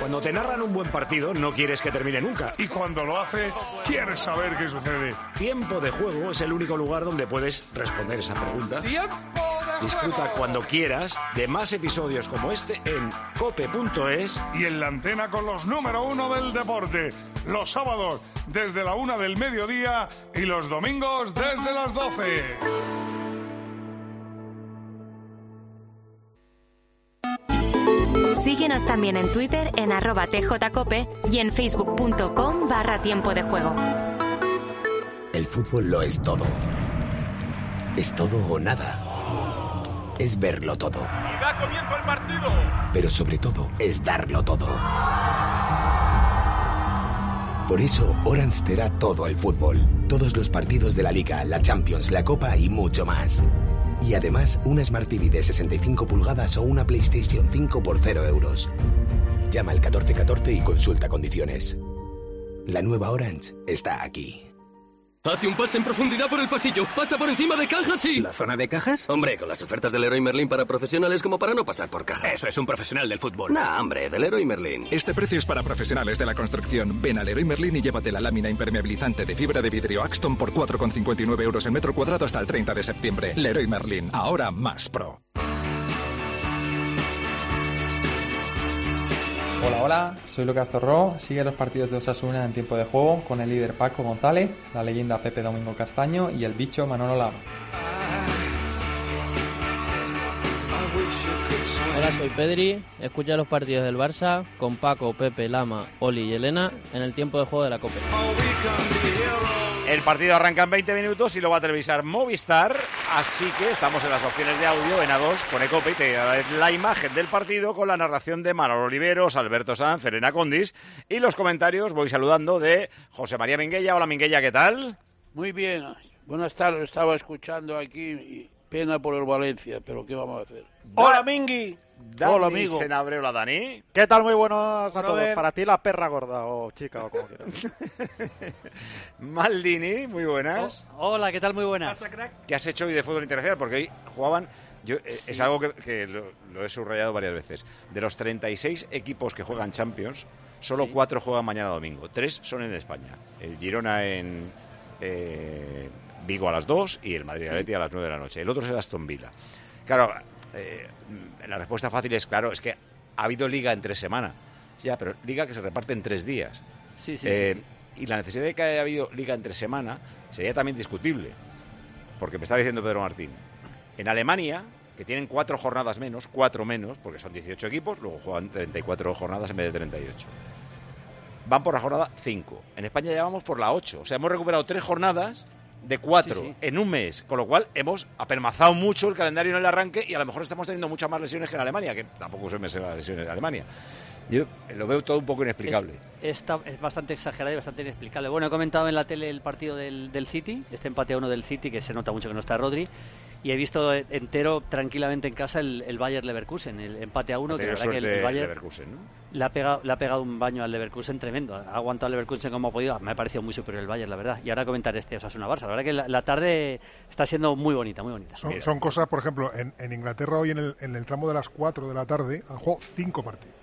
Cuando te narran un buen partido, no quieres que termine nunca. Y cuando lo hace, quieres saber qué sucede. Tiempo de Juego es el único lugar donde puedes responder esa pregunta. Disfruta cuando quieras de más episodios como este en cope.es y en la antena con los número 1 del deporte. Los sábados desde la 1 del mediodía y los domingos desde las 12. Síguenos también en Twitter en @tjcope y en facebook.com/tiempo de juego. El fútbol lo es todo. Es todo o nada. Es verlo todo. Y da comienzo el partido. Pero sobre todo es darlo todo. Por eso Orange te da todo el fútbol. Todos los partidos de la Liga, la Champions, la Copa y mucho más. Y además, una Smart TV de 65 pulgadas o una PlayStation 5 por 0 euros. Llama al 1414 y consulta condiciones. La nueva Orange está aquí. Hace un pase en profundidad por el pasillo. Pasa por encima de cajas y... ¿La zona de cajas? Hombre, con las ofertas del Leroy Merlin para profesionales como para no pasar por caja. Eso es un profesional del fútbol. Nah, hombre, del Leroy Merlin. Este precio es para profesionales de la construcción. Ven a Leroy Merlin y llévate la lámina impermeabilizante de fibra de vidrio Axton por 4,59 euros el metro cuadrado hasta el 30 de septiembre. Leroy Merlin, ahora más pro. Hola, soy Lucas Torró. Sigue los partidos de Osasuna en tiempo de juego con el líder Paco González, la leyenda Pepe Domingo Castaño y el bicho Manolo Lama. Hola, soy Pedri. Escucha los partidos del Barça con Paco, Pepe, Lama, Oli y Elena en el tiempo de juego de la Copa. El partido arranca en 20 minutos y lo va a televisar Movistar, así que estamos en las opciones de audio en A2, pone Cope y te da la imagen del partido con la narración de Manolo Oliveros, Alberto Sanz, Elena Condis y los comentarios voy saludando de José María Minguella. Hola Minguella, ¿qué tal? Muy bien, buenas tardes, estaba escuchando aquí y pena por el Valencia, pero ¿qué vamos a hacer? Hola Mingui. Hola amigo. Hola Dani. ¿Qué tal? Muy buenos a todos. Para ti la perra gorda o chica o como quieras. Maldini, muy buenas. Hola, ¿qué tal? Muy buenas. ¿Qué has hecho hoy de fútbol internacional? Porque hoy jugaban, es algo que lo he subrayado varias veces. De los 36 equipos que juegan Champions, solo 4 juegan mañana domingo. 3 son en España. El Girona en Vigo a las 2 y el Madrid Atleti a las 9 de la noche. El otro es el Aston Villa. Claro, la respuesta fácil es claro, es que ha habido liga en 3 semanas. Ya, pero liga que se reparte en 3 días. Sí. Y la necesidad de que haya habido liga en 3 semanas sería también discutible. Porque me estaba diciendo Pedro Martín, en Alemania, que tienen 4 jornadas menos, 4 menos, porque son 18 equipos, luego juegan 34 jornadas en vez de 38. Van por la jornada 5. En España ya vamos por la 8. O sea, hemos recuperado 3 jornadas de 4 en un mes, con lo cual hemos apelmazado mucho el calendario en el arranque y a lo mejor estamos teniendo muchas más lesiones que en Alemania, que tampoco se me sé las lesiones de Alemania. Yo lo veo todo un poco inexplicable. Es bastante exagerado y bastante inexplicable. Bueno, he comentado en la tele el partido del City, este empate a 1 del City, que se nota mucho que no está Rodri, y he visto entero tranquilamente en casa el Bayer Leverkusen, el empate a 1, que la verdad que el Bayer Leverkusen, ¿no? le ha pegado un baño al Leverkusen tremendo. Ha aguantado al Leverkusen como ha podido. Me ha parecido muy superior el Bayer, la verdad. Y ahora comentar Osasuna-Barça. La verdad que la tarde está siendo muy bonita, muy bonita. Son cosas, por ejemplo, en Inglaterra hoy en el tramo de las 4 de la tarde han jugado 5 partidos.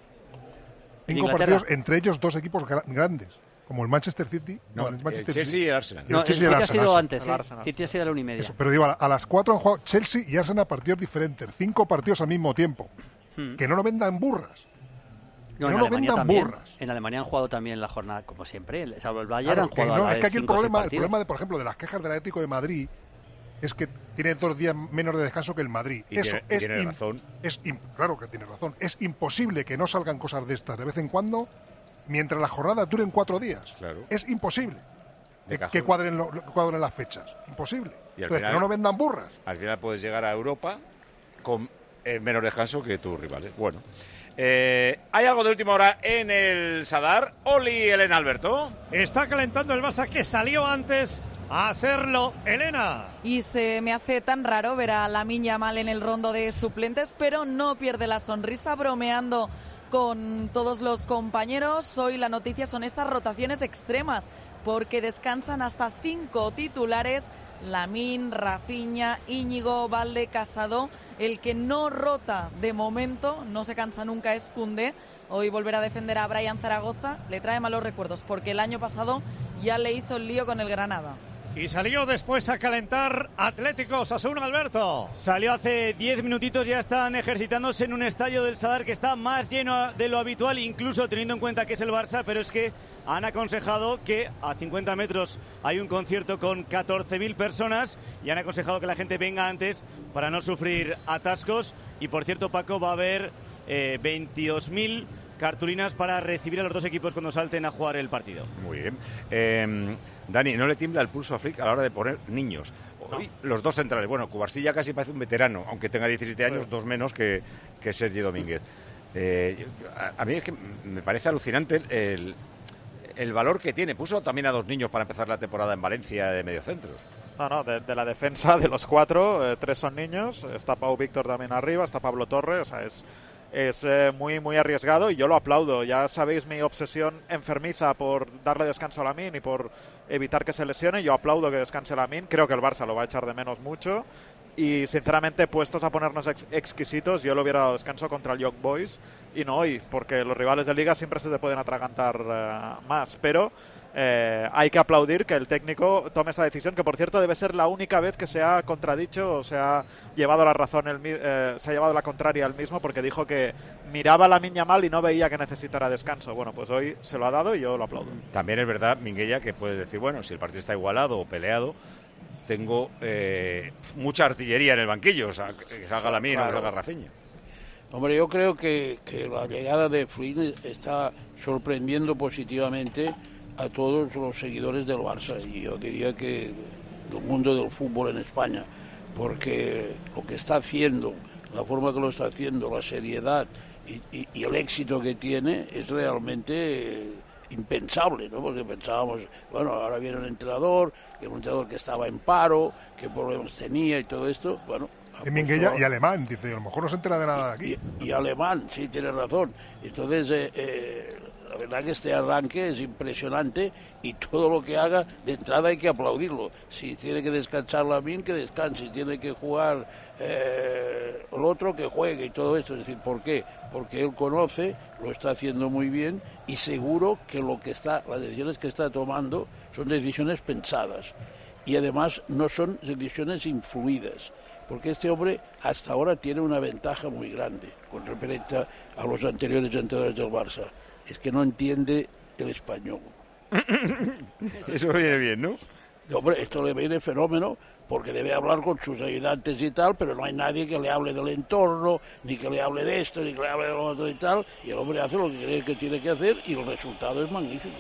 5 partidos, entre ellos 2 equipos grandes, como el Manchester City, el Chelsea y el Arsenal. El City ha sido antes, City ha sido a la 1:30. Eso, pero digo, a las 4 han jugado Chelsea y Arsenal partidos diferentes, 5 partidos al mismo tiempo. Que no lo vendan burras. No, en Alemania también. En Alemania han jugado también la jornada, como siempre, salvo el Bayern, han jugado es que aquí el problema de, por ejemplo, de las quejas del Atlético de Madrid es que tiene 2 días menos de descanso que el Madrid. Tiene razón. Claro que tiene razón. Es imposible que no salgan cosas de estas de vez en cuando mientras las jornadas duren 4 días. Claro. Es imposible que cuadren las fechas. Imposible. Y entonces, final, que no vendan burras. Al final puedes llegar a Europa con menos descanso que tus rivales. Bueno. ¿Hay algo de última hora en el Sadar? Oli, Elena, Alberto. Está calentando el Barça que salió antes a hacerlo, Elena. Y se me hace tan raro ver a Lamine Yamal en el rondo de suplentes, pero no pierde la sonrisa bromeando con todos los compañeros. Hoy la noticia son estas rotaciones extremas, porque descansan hasta 5 titulares Lamine, Rafinha, Íñigo, Valde, Casado. El que no rota de momento, no se cansa nunca, es Koundé. Hoy volver a defender a Brian Zaragoza le trae malos recuerdos porque el año pasado ya le hizo el lío con el Granada. Y salió después a calentar Atlético Osasuna, Alberto. Salió hace 10 minutitos, ya están ejercitándose en un estadio del Sadar que está más lleno de lo habitual, incluso teniendo en cuenta que es el Barça, pero es que han aconsejado que a 50 metros hay un concierto con 14.000 personas y han aconsejado que la gente venga antes para no sufrir atascos. Y por cierto, Paco, va a haber 22.000 cartulinas para recibir a los dos equipos cuando salten a jugar el partido. Muy bien. Dani, ¿no le tiembla el pulso a Flick a la hora de poner niños? Hoy, los dos centrales. Bueno, Cubarsí ya casi parece un veterano, aunque tenga 17 años, dos menos que Sergi Domínguez. A mí es que me parece alucinante el valor que tiene. Puso también a dos niños para empezar la temporada en Valencia de mediocentros. No, de la defensa de los cuatro, tres son niños. Está Pau Víctor también arriba, está Pablo Torre, o sea, es muy, muy arriesgado y yo lo aplaudo. Ya sabéis mi obsesión enfermiza por darle descanso a Lamine y por evitar que se lesione. Yo aplaudo que descanse Lamine. Creo que el Barça lo va a echar de menos mucho. Y sinceramente, puestos a ponernos exquisitos, yo le hubiera dado descanso contra el Young Boys y no hoy, porque los rivales de Liga siempre se te pueden atragantar más. Pero hay que aplaudir que el técnico tome esta decisión, que por cierto debe ser la única vez que se ha contradicho o se ha llevado la razón, se ha llevado la contraria al mismo, porque dijo que miraba a Lamine Yamal y no veía que necesitara descanso. Bueno, pues hoy se lo ha dado y yo lo aplaudo. También es verdad, Minguella, que puedes decir, bueno, si el partido está igualado o peleado, tengo mucha artillería en el banquillo, o sea, que salga Lamine o que salga Rafinha. Hombre, yo creo que la llegada de Flick está sorprendiendo positivamente a todos los seguidores del Barça y yo diría que del mundo del fútbol en España, porque lo que está haciendo, la forma que lo está haciendo, la seriedad y el éxito que tiene es realmente impensable, ¿no? Porque pensábamos, bueno, ahora viene un entrenador que estaba en paro, qué problemas tenía y todo esto, bueno. Minguella y alemán, dice, a lo mejor no se entera de nada aquí. Y alemán, sí, tiene razón. Entonces, la verdad que este arranque es impresionante y todo lo que haga, de entrada hay que aplaudirlo. Si tiene que descansar Lamine, que descanse. Si tiene que jugar el otro, que juegue y todo esto. Es decir, ¿por qué? Porque él conoce, lo está haciendo muy bien y seguro que las decisiones que está tomando son decisiones pensadas. Y además no son decisiones influidas. Porque este hombre hasta ahora tiene una ventaja muy grande con respecto a los anteriores entrenadores del Barça. Es que no entiende el español. Eso viene bien, ¿no? Hombre, esto le viene fenómeno porque debe hablar con sus ayudantes y tal, pero no hay nadie que le hable del entorno, ni que le hable de esto, ni que le hable de lo otro y tal, y el hombre hace lo que cree que tiene que hacer y el resultado es magnífico.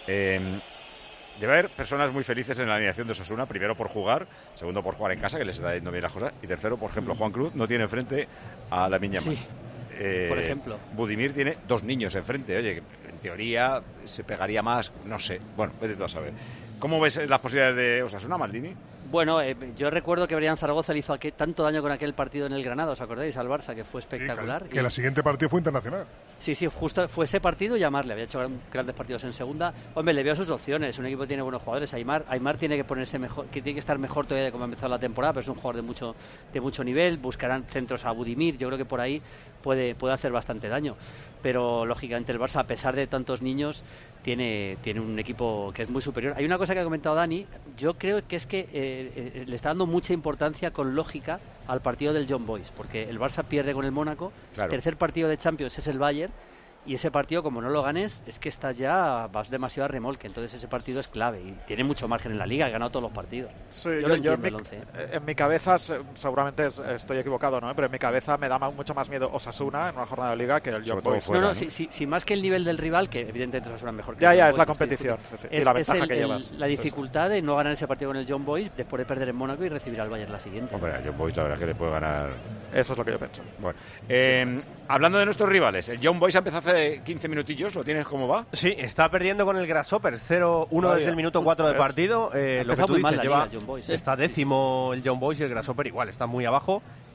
Debe haber personas muy felices en la alineación de Osasuna, primero por jugar, segundo por jugar en casa, que les está yendo bien las cosas, y tercero, por ejemplo, Juan Cruz no tiene enfrente a Lamine Yamal. Sí, por ejemplo. Budimir tiene dos niños enfrente, oye, que en teoría se pegaría más, no sé, bueno, vete tú a saber. ¿Cómo ves las posibilidades de Osasuna, Maldini? Bueno, yo recuerdo que Brian Zaragoza le hizo tanto daño con aquel partido en el Granada, ¿os acordáis? Al Barça, que fue espectacular. Que el siguiente partido fue internacional. Sí, justo fue ese partido y Aimar le había hecho grandes partidos en segunda. Hombre, le veo sus opciones, un equipo que tiene buenos jugadores. Aimar tiene que ponerse mejor, que tiene que estar mejor todavía de cómo ha empezado la temporada, pero es un jugador de mucho nivel. Buscarán centros a Budimir, yo creo que por ahí puede hacer bastante daño. Pero lógicamente el Barça, a pesar de tantos niños, tiene un equipo que es muy superior. Hay una cosa que ha comentado Dani, yo creo que es que le está dando mucha importancia con lógica al partido del Young Boys, porque el Barça pierde con el Mónaco, claro. Tercer partido de Champions es el Bayern, y ese partido, como no lo ganes, es que vas demasiado a remolque. Entonces ese partido es clave y tiene mucho margen en la Liga, ha ganado todos los partidos. Sí, yo en mi cabeza, seguramente estoy equivocado, ¿no? Pero en mi cabeza me da mucho más miedo Osasuna en una jornada de Liga que el Young Boys. No, sí, más que el nivel del rival, que evidentemente Osasuna es mejor que Ya, es la competición. Sí. Y la ventaja que llevas. La dificultad de no ganar ese partido con el Young Boys, después de perder en Mónaco y recibir al Bayern la siguiente. Hombre, el Young Boys la verdad que le puede ganar. Eso es lo que yo pienso. Bueno, hablando de nuestros rivales, el Young Boys ha empezado hace 15 minutillos, ¿lo tienes cómo va? Sí, está perdiendo con el Grasshoppers 0-1 desde el minuto 4 de partido. Lo que tú dices, está décimo el Young Boys y el Grasshopper igual, está muy abajo.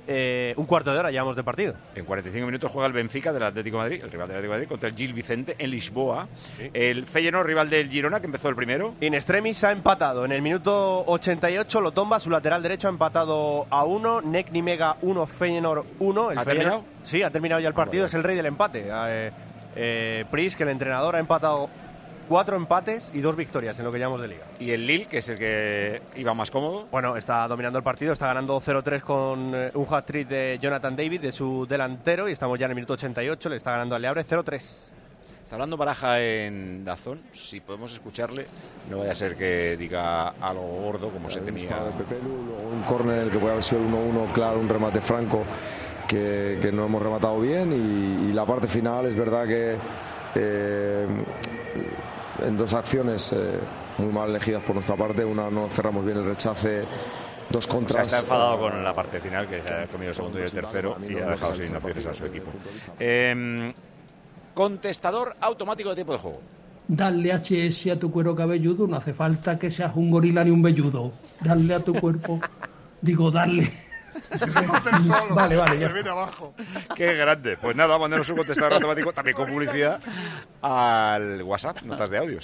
un cuarto de hora llevamos de partido. En 45 minutos juega el Benfica del Atlético de Madrid, el rival del Atlético de Madrid, contra el Gil Vicente en Lisboa. Sí. El Feyenoord, rival del Girona, que empezó el primero. In extremis ha empatado. En el minuto 88, Lotomba, su lateral derecho, ha empatado a 1. Nek Nimega 1, Feyenoord 1. ¿Ha terminado? Sí, ha terminado ya el partido. Es el rey del empate. Pris, que el entrenador, ha empatado 4 empates y 2 victorias en lo que llamamos de liga. ¿Y el Lille, que es el que iba más cómodo? Bueno, está dominando el partido, está ganando 0-3 con un hat-trick de Jonathan David, de su delantero, y estamos ya en el minuto 88, le está ganando al Le Havre 0-3. Está hablando Baraja en DAZN, si podemos escucharle, no vaya a ser que diga algo gordo como se temía. Un córner que puede haber sido el 1-1, claro, un remate franco que no hemos rematado bien, y la parte final es verdad que en 2 acciones muy mal elegidas por nuestra parte, una no cerramos bien el rechace, 2 contras. O sea, está enfadado con la parte final, que ha comido el segundo y el tercero y ha dejado sin opciones a su equipo. Contestador automático de tiempo de juego. Darle HS a tu cuero cabelludo, no hace falta que seas un gorila ni un velludo. Darle a tu cuerpo, darle. Vale, ya. Se viene abajo. Qué grande. Pues nada, mándanos un contestador automático, también con publicidad, al WhatsApp, notas de audio,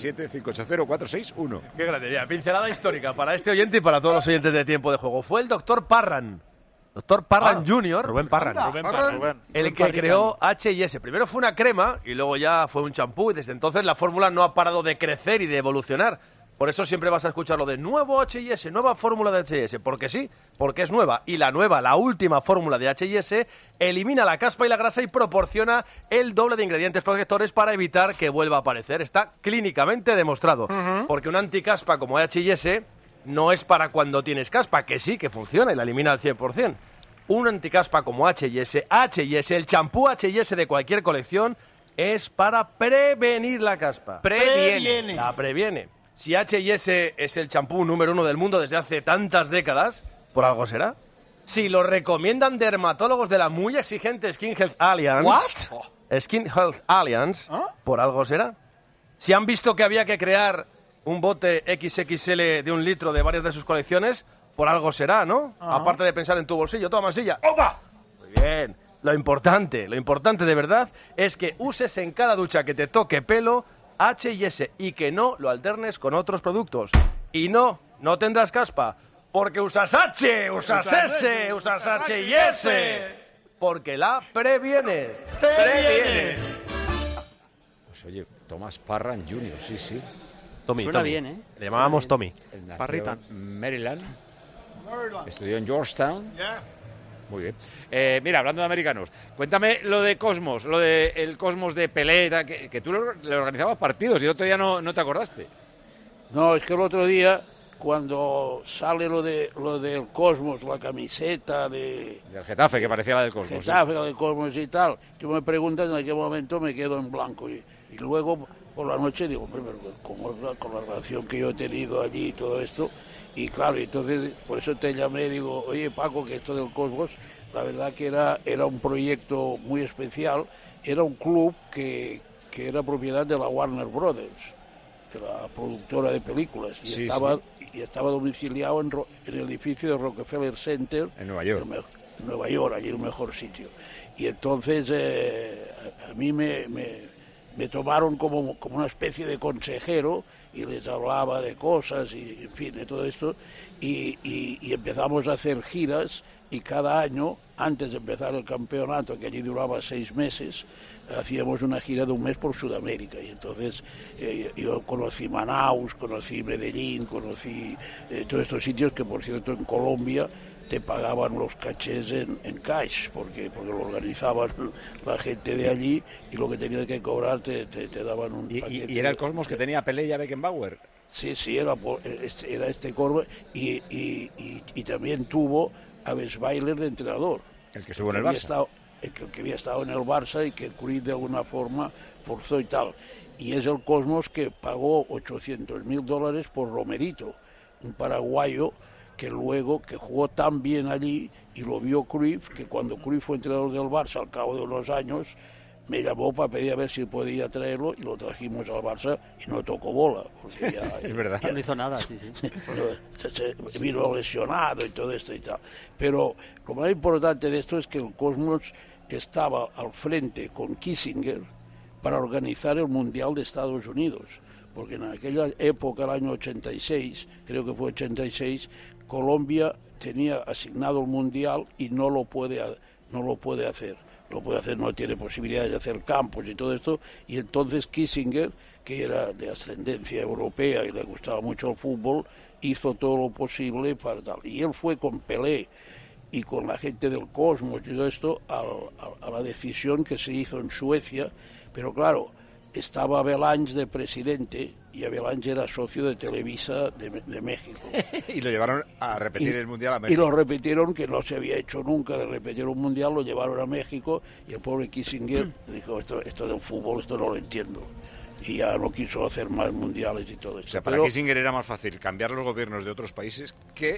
677-580-461. Qué grande. Ya, pincelada histórica para este oyente y para todos los oyentes de tiempo de juego. Fue el doctor Parran. Doctor Parran Jr. Rubén Parran. El que creó H&S. Primero fue una crema y luego ya fue un champú, y desde entonces la fórmula no ha parado de crecer y de evolucionar. Por eso siempre vas a escuchar lo de nuevo H&S, nueva fórmula de H&S, porque sí, porque es nueva. Y la última fórmula de H&S, elimina la caspa y la grasa y proporciona el doble de ingredientes protectores para evitar que vuelva a aparecer. Está clínicamente demostrado. Porque una anticaspa como H&S no es para cuando tienes caspa, que sí, que funciona y la elimina al 100%. Un anticaspa como H&S, el champú H&S de cualquier colección, es para prevenir la caspa. Previene. La previene. Si H&S es el champú número 1 del mundo desde hace tantas décadas, por algo será. Si lo recomiendan dermatólogos de la muy exigente Skin Health Alliance... ¿What? Skin Health Alliance, por algo será. Si han visto que había que crear un bote XXL de 1 litro de varias de sus colecciones, por algo será, ¿no? Aparte de pensar en tu bolsillo, toma masilla. ¡Opa! Muy bien. Lo importante de verdad es que uses en cada ducha que te toque pelo H&S y que no lo alternes con otros productos. Y no tendrás caspa, porque usas H, usas S, usas H&S, porque la previenes. ¡Previene! Pues oye, Thomas Parran Jr., sí. Suena bien, ¿eh? Le llamábamos Tommy. Parrita. Maryland. Estudió en Georgetown. Muy bien. Mira, hablando de americanos, cuéntame lo de Cosmos, lo de el Cosmos de Pelé, que tú le organizabas partidos y el otro día no te acordaste. No, es que el otro día, cuando sale lo del Cosmos, la camiseta del Getafe, que parecía la del Cosmos. Getafe, la del Cosmos y tal, tú me preguntas, en aquel momento me quedo en blanco. Y luego, por la noche, digo, hombre, con la relación que yo he tenido allí y todo esto. Y claro, entonces por eso te llamé y digo, oye Paco, que esto del Cosmos, la verdad que era un proyecto muy especial, era un club que era propiedad de la Warner Brothers, de la productora de películas, y estaba domiciliado en el edificio de Rockefeller Center. En Nueva York. En Nueva York, allí el mejor sitio. Y entonces a mí me tomaron como una especie de consejero y les hablaba de cosas y en fin, de todo esto, y empezamos a hacer giras, y cada año, antes de empezar el campeonato, que allí duraba 6 meses, hacíamos una gira de 1 mes por Sudamérica. Y entonces yo conocí Manaus, conocí Medellín, conocí todos estos sitios que, por cierto, en Colombia te pagaban los cachés en cash, porque lo organizaban la gente de allí, y lo que tenías que cobrar te daban un paquete. ¿Y era el Cosmos que tenía Pelé y a Beckenbauer? Sí, era este Cosmos, y también tuvo a Weisweiler de entrenador. El que estuvo en el Barça. El que había estado en el Barça y que Cruyff de alguna forma forzó y tal. Y es el Cosmos que pagó $800.000 por Romerito, un paraguayo que jugó tan bien allí, y lo vio Cruyff, que cuando Cruyff fue entrenador del Barça al cabo de unos años, me llamó para pedir a ver si podía traerlo y lo trajimos al Barça y no tocó bola. Porque ya, es verdad. Ya no hizo nada, sí. Se vino lesionado y todo esto y tal. Pero lo más importante de esto es que el Cosmos estaba al frente con Kissinger para organizar el Mundial de Estados Unidos. Porque en aquella época, el año 86, creo que fue 86, Colombia tenía asignado el Mundial y no lo puede hacer. No tiene posibilidad de hacer campos y todo esto, y entonces Kissinger, que era de ascendencia europea y le gustaba mucho el fútbol, hizo todo lo posible para tal. Y él fue con Pelé y con la gente del Cosmos y todo esto a la decisión que se hizo en Suecia, pero claro, estaba Avalanche de presidente y Avalanche era socio de Televisa de México. Y lo llevaron a repetir el Mundial a México. Y lo repitieron, que no se había hecho nunca de repetir un Mundial, lo llevaron a México y el pobre Kissinger dijo, esto del fútbol, esto no lo entiendo. Y ya no quiso hacer más mundiales y todo eso. O sea, para Kissinger era más fácil cambiar los gobiernos de otros países que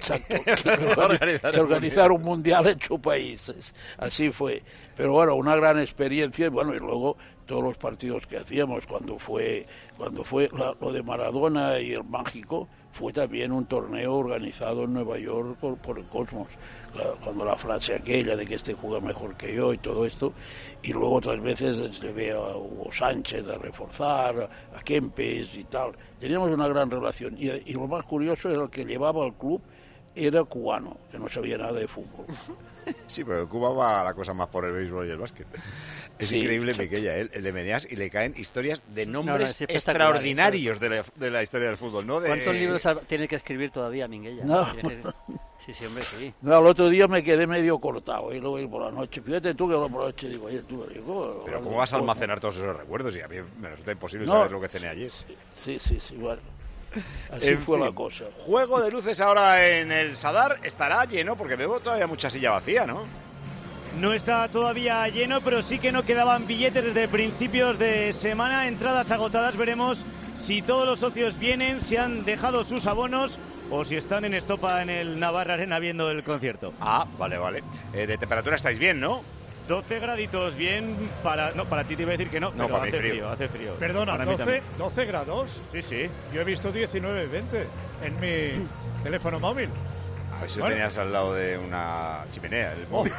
organizar un mundial en sus países. Así fue. Pero bueno, una gran experiencia. Y bueno, y luego todos los partidos que hacíamos, cuando fue lo de Maradona y el Mágico, fue también un torneo organizado en Nueva York por el Cosmos. Cuando la frase aquella de que este juega mejor que yo y todo esto, y luego otras veces se ve a Hugo Sánchez a reforzar, a Kempes y tal. Teníamos una gran relación, y lo más curioso era el que llevaba al club era cubano, que no sabía nada de fútbol. Sí, pero en Cuba va la cosa más por el béisbol y el básquet. Es increíble, Miquella, el de Meneas, y le caen historias de nombres extraordinarios de la historia del fútbol, ¿no? ¿Cuántos libros tiene que escribir todavía, Minguella? No. Sí, hombre, sí. No, el otro día me quedé medio cortado, y luego por la noche. Fíjate tú que por la noche digo, oye, tú, digo... Pero ¿cómo vas a almacenar todos esos recuerdos? Y a mí me resulta imposible saber lo que cené ayer. Sí, bueno. Así fue la cosa. Juego de luces ahora en el Sadar. Estará lleno, porque veo todavía mucha silla vacía, ¿no? No está todavía lleno, pero sí que no quedaban billetes desde principios de semana. Entradas agotadas. Veremos si todos los socios vienen, si han dejado sus abonos o si están en estopa en el Navarra Arena viendo el concierto. Ah, vale. De temperatura estáis bien, ¿no? 12 graditos, bien, para ti te iba a decir que no, pero para hace frío. Perdona, 12 grados. Sí. Yo he visto 19, 20 en mi teléfono móvil. Eso tenías al lado de una chimenea, el móvil.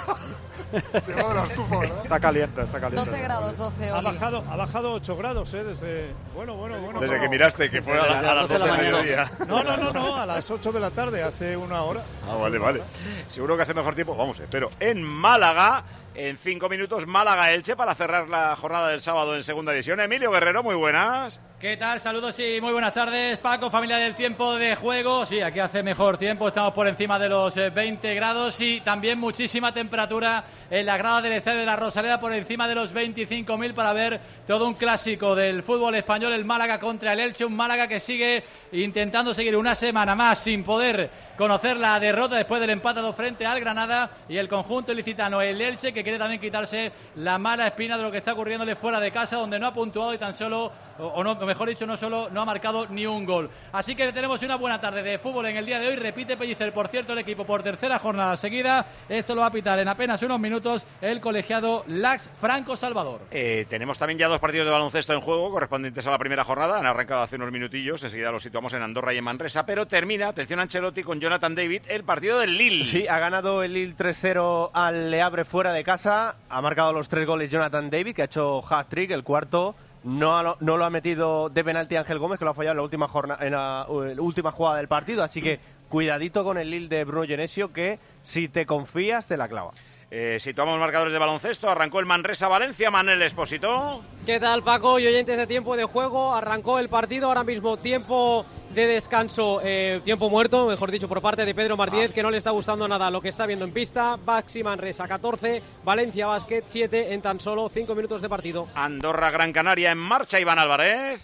Se va de la estufa, ¿verdad? Está caliente. 12 grados, 12 hoy. Ha bajado 8 grados, desde... Bueno. Desde que miraste, que fue a las 12 del mediodía. No, a las 8 de la tarde, hace una hora. Ah, vale. Seguro que hace mejor tiempo. Vamos, espero. En Málaga, en 5 minutos, Málaga-Elche para cerrar la jornada del sábado en Segunda División. Emilio Guerrero, muy buenas. ¿Qué tal? Saludos y muy buenas tardes, Paco, familia del tiempo de juego. Sí, aquí hace mejor tiempo, estamos por encima de los 20 grados y también muchísima temperatura en la grada del Estadio de la Rosaleda, por encima de los 25.000 para ver todo un clásico del fútbol español, el Málaga contra el Elche, un Málaga que sigue intentando seguir una semana más sin poder conocer la derrota después del empate frente al Granada, y el conjunto ilicitano, el Elche, que quiere también quitarse la mala espina de lo que está ocurriéndole fuera de casa, donde no ha puntuado y tan solo, o no, mejor dicho, no ha marcado ni un gol. Así que tenemos una buena tarde de fútbol en el día de hoy. Repite Pellicer, por cierto, el equipo por tercera jornada seguida. Esto lo va a pitar en apenas unos minutos el colegiado Lax Franco Salvador. Tenemos también ya 2 partidos de baloncesto en juego correspondientes a la primera jornada. Han arrancado hace unos minutillos. Enseguida los situamos en Andorra y en Manresa. Pero termina, atención Ancelotti, con Jonathan David, el partido del Lille. Sí, ha ganado el Lille 3-0 al Le Havre fuera de casa. Ha marcado los 3 goles Jonathan David, que ha hecho hat-trick, el cuarto. No lo ha metido de penalti Ángel Gómez, que lo ha fallado en la última jugada del partido. Así que cuidadito con el Lille de Bruno Genesio, que si te confías te la clava. Situamos marcadores de baloncesto. Arrancó el Manresa-Valencia. Manel Espósito. ¿Qué tal, Paco y oyentes de Tiempo de Juego? Arrancó el partido, ahora mismo tiempo de descanso, tiempo muerto, mejor dicho, por parte de Pedro Martínez, que no le está gustando nada lo que está viendo en pista. Baxi Manresa 14, Valencia Basket 7 en tan solo 5 minutos de partido. Andorra-Gran Canaria en marcha, Iván Álvarez.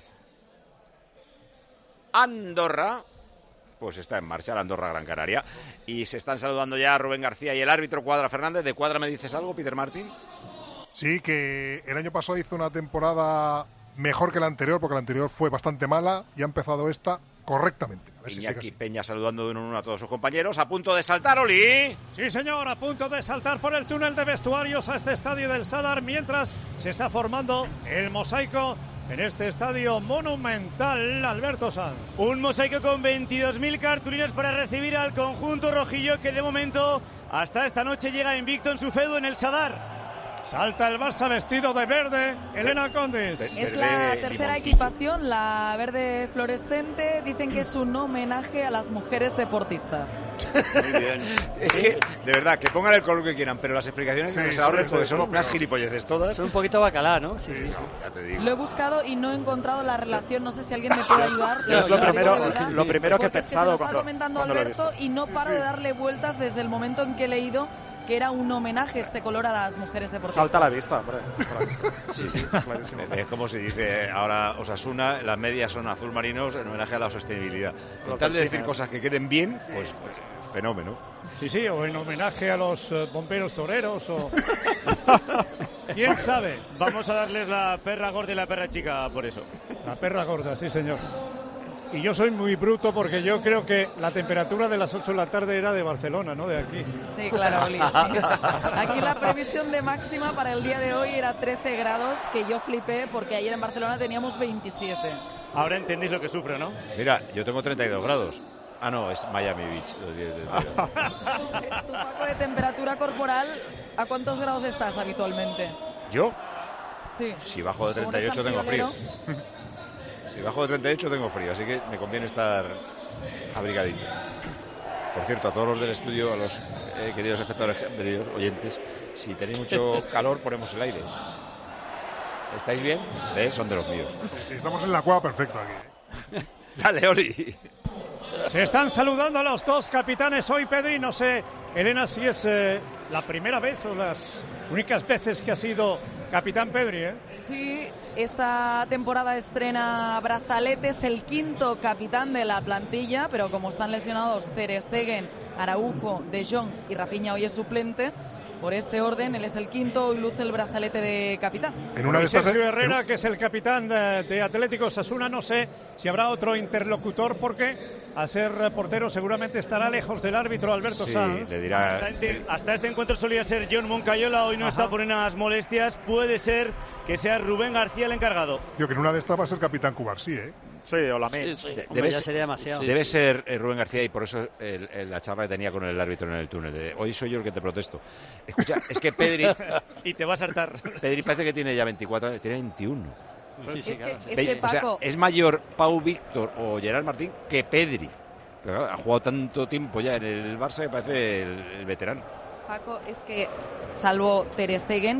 Andorra... Pues está en marcha la Andorra-Gran Canaria. Y se están saludando ya Rubén García y el árbitro Cuadra Fernández. ¿De Cuadra me dices algo, Peter Martín? Sí, que el año pasado hizo una temporada mejor que la anterior, porque la anterior fue bastante mala y ha empezado esta correctamente. Iñaki Peña saludando de uno en uno a todos sus compañeros. A punto de saltar, Oli. Sí, señor, a punto de saltar por el túnel de vestuarios a este estadio del Sadar, mientras se está formando el mosaico en este estadio monumental, Alberto Sanz. Un mosaico con 22.000 cartulinas para recibir al conjunto rojillo, que de momento hasta esta noche llega invicto en su feudo en el Sadar. Salta el Barça vestido de verde, Elena Condis. Es la tercera equipación, la verde fluorescente. Dicen que es un homenaje a las mujeres deportistas. Muy bien. Es que, de verdad, que pongan el color que quieran, pero las explicaciones que se ahorren, porque son unas gilipolleces todas. Son un poquito bacalá, ¿no? Sí. Ya te digo. Lo he buscado y no he encontrado la relación. No sé si alguien me puede ayudar. Es lo primero que he pensado. Es que se lo está comentando Alberto y no paro de darle vueltas desde el momento en que he leído que era un homenaje este color a las mujeres deportistas. Salta a la vista, hombre. Sí. Clarísimo. Es como se dice ahora Osasuna, las medias son azul marinos en homenaje a la sostenibilidad. Con tal de decir cosas que queden bien, pues fenómeno. Sí, o en homenaje a los bomberos toreros, o... ¿Quién sabe? Vamos a darles la perra gorda y la perra chica por eso. La perra gorda, sí, señor. Y yo soy muy bruto porque yo creo que la temperatura de las 8 de la tarde era de Barcelona, no de aquí. Sí, claro, Oli. Sí. Aquí la previsión de máxima para el día de hoy era 13 grados, que yo flipé porque ayer en Barcelona teníamos 27. Ahora entendéis lo que sufro, ¿no? Mira, yo tengo 32 grados. Ah, no, es Miami Beach. Tu, Paco, de temperatura corporal, ¿a cuántos grados estás habitualmente? ¿Yo? Sí. Si bajo de 38 tengo frío. Si bajo de 38 tengo frío, así que me conviene estar abrigadito. Por cierto, a todos los del estudio, a los queridos espectadores, queridos oyentes, si tenéis mucho calor, ponemos el aire. ¿Estáis bien? Son de los míos. Sí, estamos en la cueva perfecto aquí. Dale, Oli. Se están saludando a los dos capitanes hoy, Pedri. No sé, Elena, si es la primera vez o las únicas veces que ha sido capitán Pedri, ¿eh? Sí, esta temporada estrena brazalete, es el quinto capitán de la plantilla, pero como están lesionados Ter Stegen, Araujo, De Jong y Rafinha hoy es suplente, por este orden él es el quinto y luce el brazalete de capitán. Sergio Herrera, que es el capitán de Atlético Osasuna, no sé si habrá otro interlocutor porque al ser portero seguramente estará lejos del árbitro Alberto Sanz. Le dirá... Hasta este encuentro solía ser John Moncayola, hoy no está por unas molestias, puede ser que sea Rubén García el encargado. Yo que en una de estas va a ser capitán Cubarsí, ¿eh? Sí, o la Sí. Hombre, ya sería demasiado. Debe ser Rubén García, y por eso la charla que tenía con el árbitro en el túnel. Hoy soy yo el que te protesto. Escucha, es que Pedri... y te va a saltar. Pedri parece que tiene ya 24 años, tiene 21. Sí, es que Paco... O sea, es mayor Pau Víctor o Gerard Martín que Pedri. Pero claro, ha jugado tanto tiempo ya en el Barça que parece el veterano. Paco, es que salvo Ter Stegen,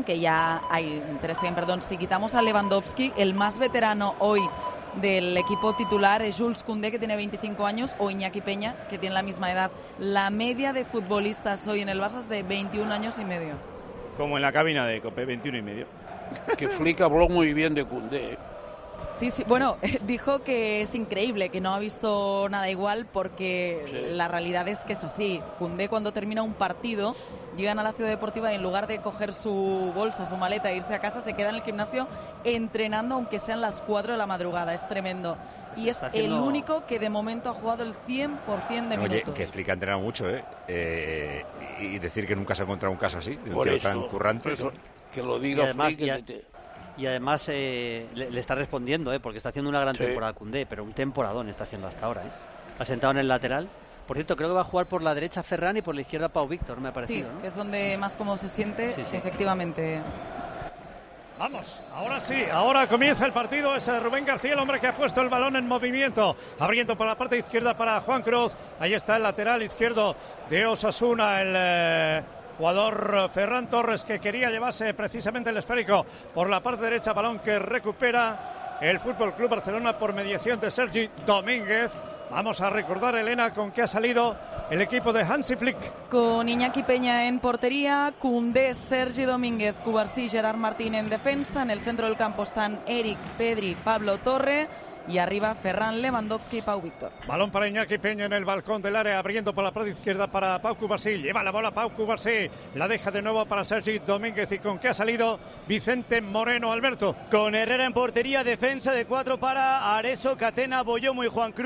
si quitamos a Lewandowski, el más veterano hoy del equipo titular es Jules Koundé, que tiene 25 años, o Iñaki Peña, que tiene la misma edad. La media de futbolistas hoy en el Barça es de 21 años y medio. Como en la cabina de Cope, 21 y medio. Que Flick habló muy bien de Koundé. Sí, bueno, dijo que es increíble, que no ha visto nada igual porque la realidad es que es así. Koundé, cuando termina un partido, llegan a la ciudad deportiva y en lugar de coger su bolsa, su maleta e irse a casa, se queda en el gimnasio entrenando, aunque sean las 4 de la madrugada. Es tremendo. Y es el único que de momento ha jugado el 100% de minutos. Oye, que Flick ha entrenado mucho, y decir que nunca se ha encontrado un caso así, de un tío tan currante. Que lo diga y además le está respondiendo, porque está haciendo una gran temporada Koundé, pero un temporadón está haciendo hasta ahora. Ha sentado en el lateral. Por cierto, creo que va a jugar por la derecha Ferran y por la izquierda Pau Víctor, me ha parecido. Sí, ¿no? que es donde más cómodo se siente, efectivamente. Vamos, ahora sí, ahora comienza el partido. Es Rubén García, el hombre que ha puesto el balón en movimiento, abriendo por la parte izquierda para Juan Cruz. Ahí está el lateral izquierdo de Osasuna, el jugador Ferran Torres, que quería llevarse precisamente el esférico por la parte derecha, balón que recupera el Fútbol Club Barcelona por mediación de Sergi Domínguez. Vamos a recordar, Elena, con qué ha salido el equipo de Hansi Flick. Con Iñaki Peña en portería, Koundé, Sergi Domínguez, Cubarsí, Gerard Martín en defensa. En el centro del campo están Eric, Pedri, Pablo Torre. Y arriba Ferran, Lewandowski y Pau Víctor. Balón para Iñaki Peña en el balcón del área, abriendo por la parte izquierda para Pau Cubarsí. Lleva la bola Pau Cubarsí, la deja de nuevo para Sergi Domínguez. ¿Y con qué ha salido Vicente Moreno, Alberto? Con Herrera en portería, defensa de 4 para Areso, Catena, Boyomo y Juan Cruz. Tribó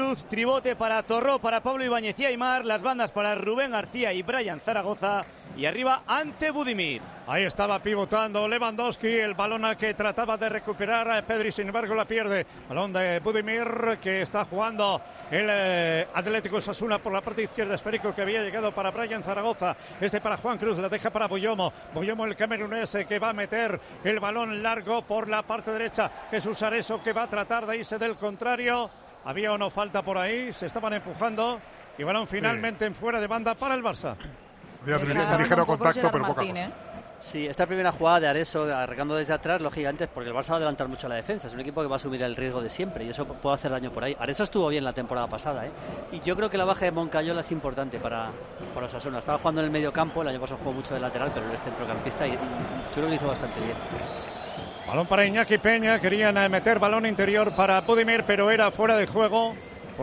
pivote para Torró, para Pablo Ibáñez y Aimar, las bandas para Rubén García y Brian Zaragoza, y arriba Ante Budimir. Ahí estaba pivotando Lewandowski, el balón que trataba de recuperar a Pedri, sin embargo la pierde. Balón de Budimir, que está jugando el Atlético Osasuna por la parte izquierda, esférico que había llegado para Brian Zaragoza, para Juan Cruz, la deja para Boyomo, el camerunés que va a meter el balón largo por la parte derecha. Jesús Areso, que va a tratar de irse del contrario. Había o no falta por ahí, se estaban empujando y balón finalmente en fuera de banda para el Barça. Había ligero contacto, pero poca cosa. Sí, esta primera jugada de Areso arrancando desde atrás, los gigantes, porque el Barça va a adelantar mucho a la defensa. Es un equipo que va a asumir el riesgo de siempre y eso puede hacer daño por ahí. Areso estuvo bien la temporada pasada, y yo creo que la baja de Moncayola es importante para Osasuna. Estaba jugando en el medio campo, el año pasado jugó mucho de lateral, pero él es centrocampista y yo creo que lo hizo bastante bien. Balón para Iñaki Peña, querían meter balón interior para Budimir, pero era fuera de juego.